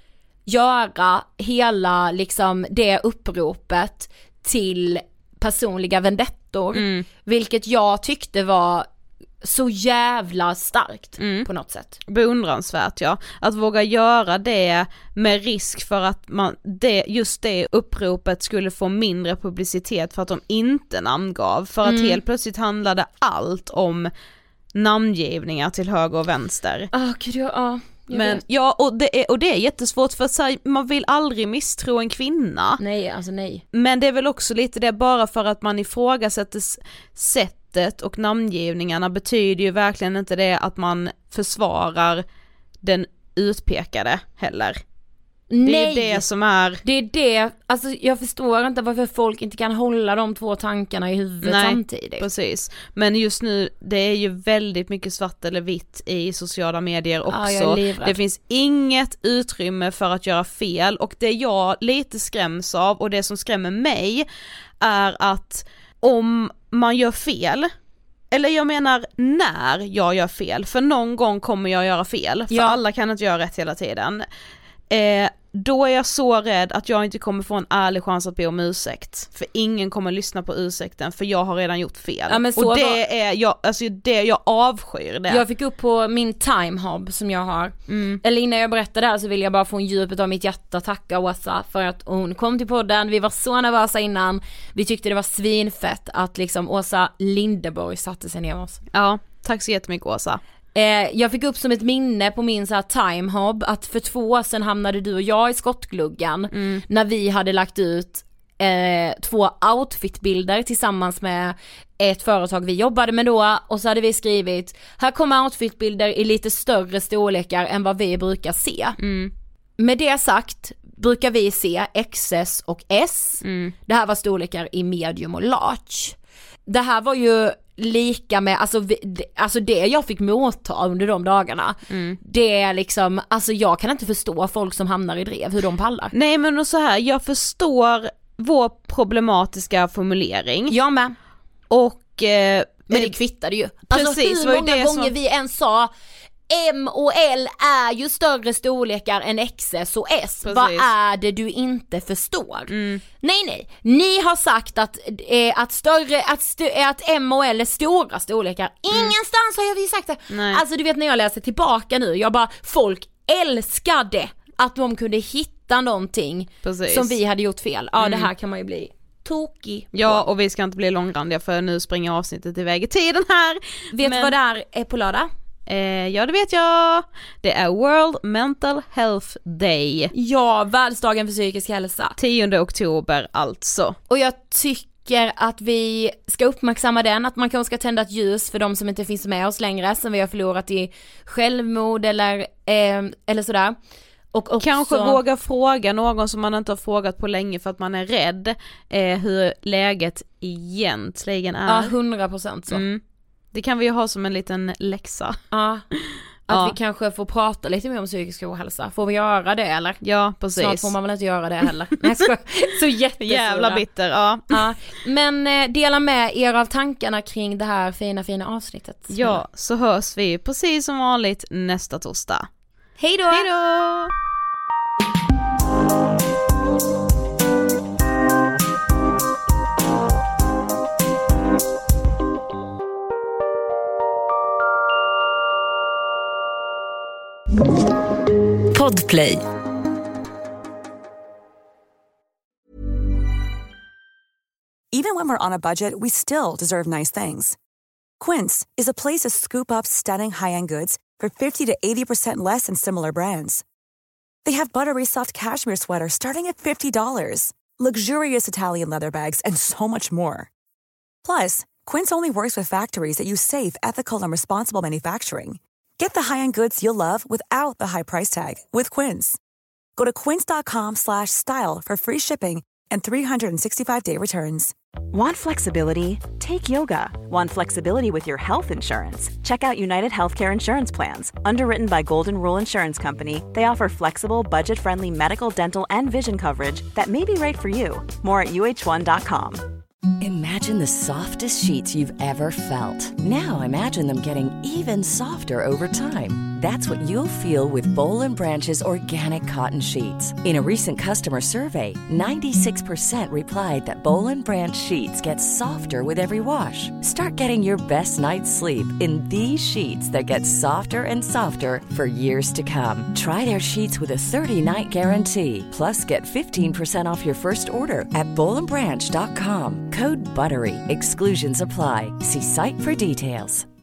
göra hela liksom det uppropet till personliga vendettor, mm. vilket jag tyckte var så jävla starkt mm. på något sätt. Beundransvärt, ja. Att våga göra det med risk för att man, det, just det uppropet skulle få mindre publicitet för att de inte namngav. För mm. att helt plötsligt handlade allt om namngivningar till höger och vänster. Ah, gud, ja, ah. Men ja, och det är och det är jättesvårt för att så här, man vill aldrig misstro en kvinna. Nej, alltså nej. Men det är väl också lite det bara för att man ifrågasätter sättet och namngivningarna betyder ju verkligen inte det att man försvarar den utpekade heller. Nej, det är det som är... Det är det, alltså jag förstår inte varför folk inte kan hålla de två tankarna i huvudet Nej, samtidigt. Precis. Men just nu, det är ju väldigt mycket svart eller vitt i sociala medier också. Ja, det finns inget utrymme för att göra fel och det jag lite skräms av och det som skrämmer mig är att om man gör fel, eller jag menar när jag gör fel, för någon gång kommer jag göra fel, för ja. alla kan inte göra rätt hela tiden. Eh, då är jag så rädd att jag inte kommer få en ärlig chans att be om ursäkt. För ingen kommer lyssna på ursäkten för jag har redan gjort fel. Ja, men så och det var... är jag, alltså det jag avskyr det. Jag fick upp på min timehub som jag har. Mm. Eller innan jag berättar det här så vill jag bara få en djupet av mitt hjärta tacka Åsa för att hon kom till podden. Vi var så nervösa innan. Vi tyckte det var svinfett att liksom Åsa Lindeborg satte sig ner med oss. Ja, tack så jättemycket Åsa. Jag fick upp som ett minne på min så här timehub att för två år sedan hamnade du och jag i skottgluggan mm. när vi hade lagt ut eh, två outfitbilder tillsammans med ett företag vi jobbade med då, och så hade vi skrivit här kommer outfitbilder i lite större storlekar än vad vi brukar se. Mm. Med det sagt brukar vi se X S och S. Mm. Det här var storlekar i medium och large. Det här var ju lika med, alltså, vi, alltså det jag fick motta under de dagarna, mm. det är liksom, alltså jag kan inte förstå folk som hamnar i drev, hur de pallar. Nej, men och så här, jag förstår vår problematiska formulering. Jag med. Och eh, men det kvittade ju. Precis, alltså hur var ju många det gånger som... vi än sa M och L är ju större storlekar än X S och S. Precis. Vad är det du inte förstår? Mm. Nej nej, ni har sagt att, eh, att, större, att, st- att M och L är stora storlekar. Mm. Ingenstans har jag vi sagt det. Nej. Alltså du vet när jag läser tillbaka nu, jag bara, folk älskade att de kunde hitta någonting. Precis. Som vi hade gjort fel. Ja, mm. det här kan man ju bli tokig. Ja, och vi ska inte bli långrandiga för nu springer avsnittet iväg i tiden här. Vet du vad det här är på lördag? Eh, ja, det vet jag. Det är World Mental Health Day. Ja, världsdagen för psykisk hälsa. tionde oktober alltså. Och jag tycker att vi ska uppmärksamma den, att man kanske ska tända ett ljus för de som inte finns med oss längre, som vi har förlorat i självmord eller, eh, eller sådär. Och också... kanske våga fråga någon som man inte har frågat på länge för att man är rädd eh, hur läget egentligen är. Ja, hundra procent så. Mm. Det kan vi ju ha som en liten läxa. Ja, att ja. vi kanske får prata lite mer om psykisk ohälsa. Får vi göra det eller? Ja, precis. Snart får man väl inte göra det heller. Nej, ska... Så jättestora. Jävla bitter, ja. ja. Men eh, dela med er av tankarna kring det här fina, fina avsnittet. Ja, så hörs vi precis som vanligt nästa torsdag. Hej då! Hej då! Podplay. Even when we're on a budget, we still deserve nice things. Quince is a place to scoop up stunning high-end goods for fifty to eighty percent less than similar brands. They have buttery soft cashmere sweaters starting at fifty dollars, luxurious Italian leather bags, and so much more. Plus, Quince only works with factories that use safe, ethical, and responsible manufacturing. Get the high-end goods you'll love without the high price tag with Quince. Go to quince.com slash style for free shipping and three sixty-five day returns. Want flexibility? Take yoga. Want flexibility with your health insurance? Check out United Healthcare Insurance Plans. Underwritten by Golden Rule Insurance Company, they offer flexible, budget-friendly medical, dental, and vision coverage that may be right for you. More at U H one dot com. Imagine the softest sheets you've ever felt. Now imagine them getting even softer over time. That's what you'll feel with Boll and Branch's organic cotton sheets. In a recent customer survey, ninety-six percent replied that Boll and Branch sheets get softer with every wash. Start getting your best night's sleep in these sheets that get softer and softer for years to come. Try their sheets with a thirty-night guarantee. Plus, get fifteen percent off your first order at boll and branch dot com. Code BUTTERY. Exclusions apply. See site for details.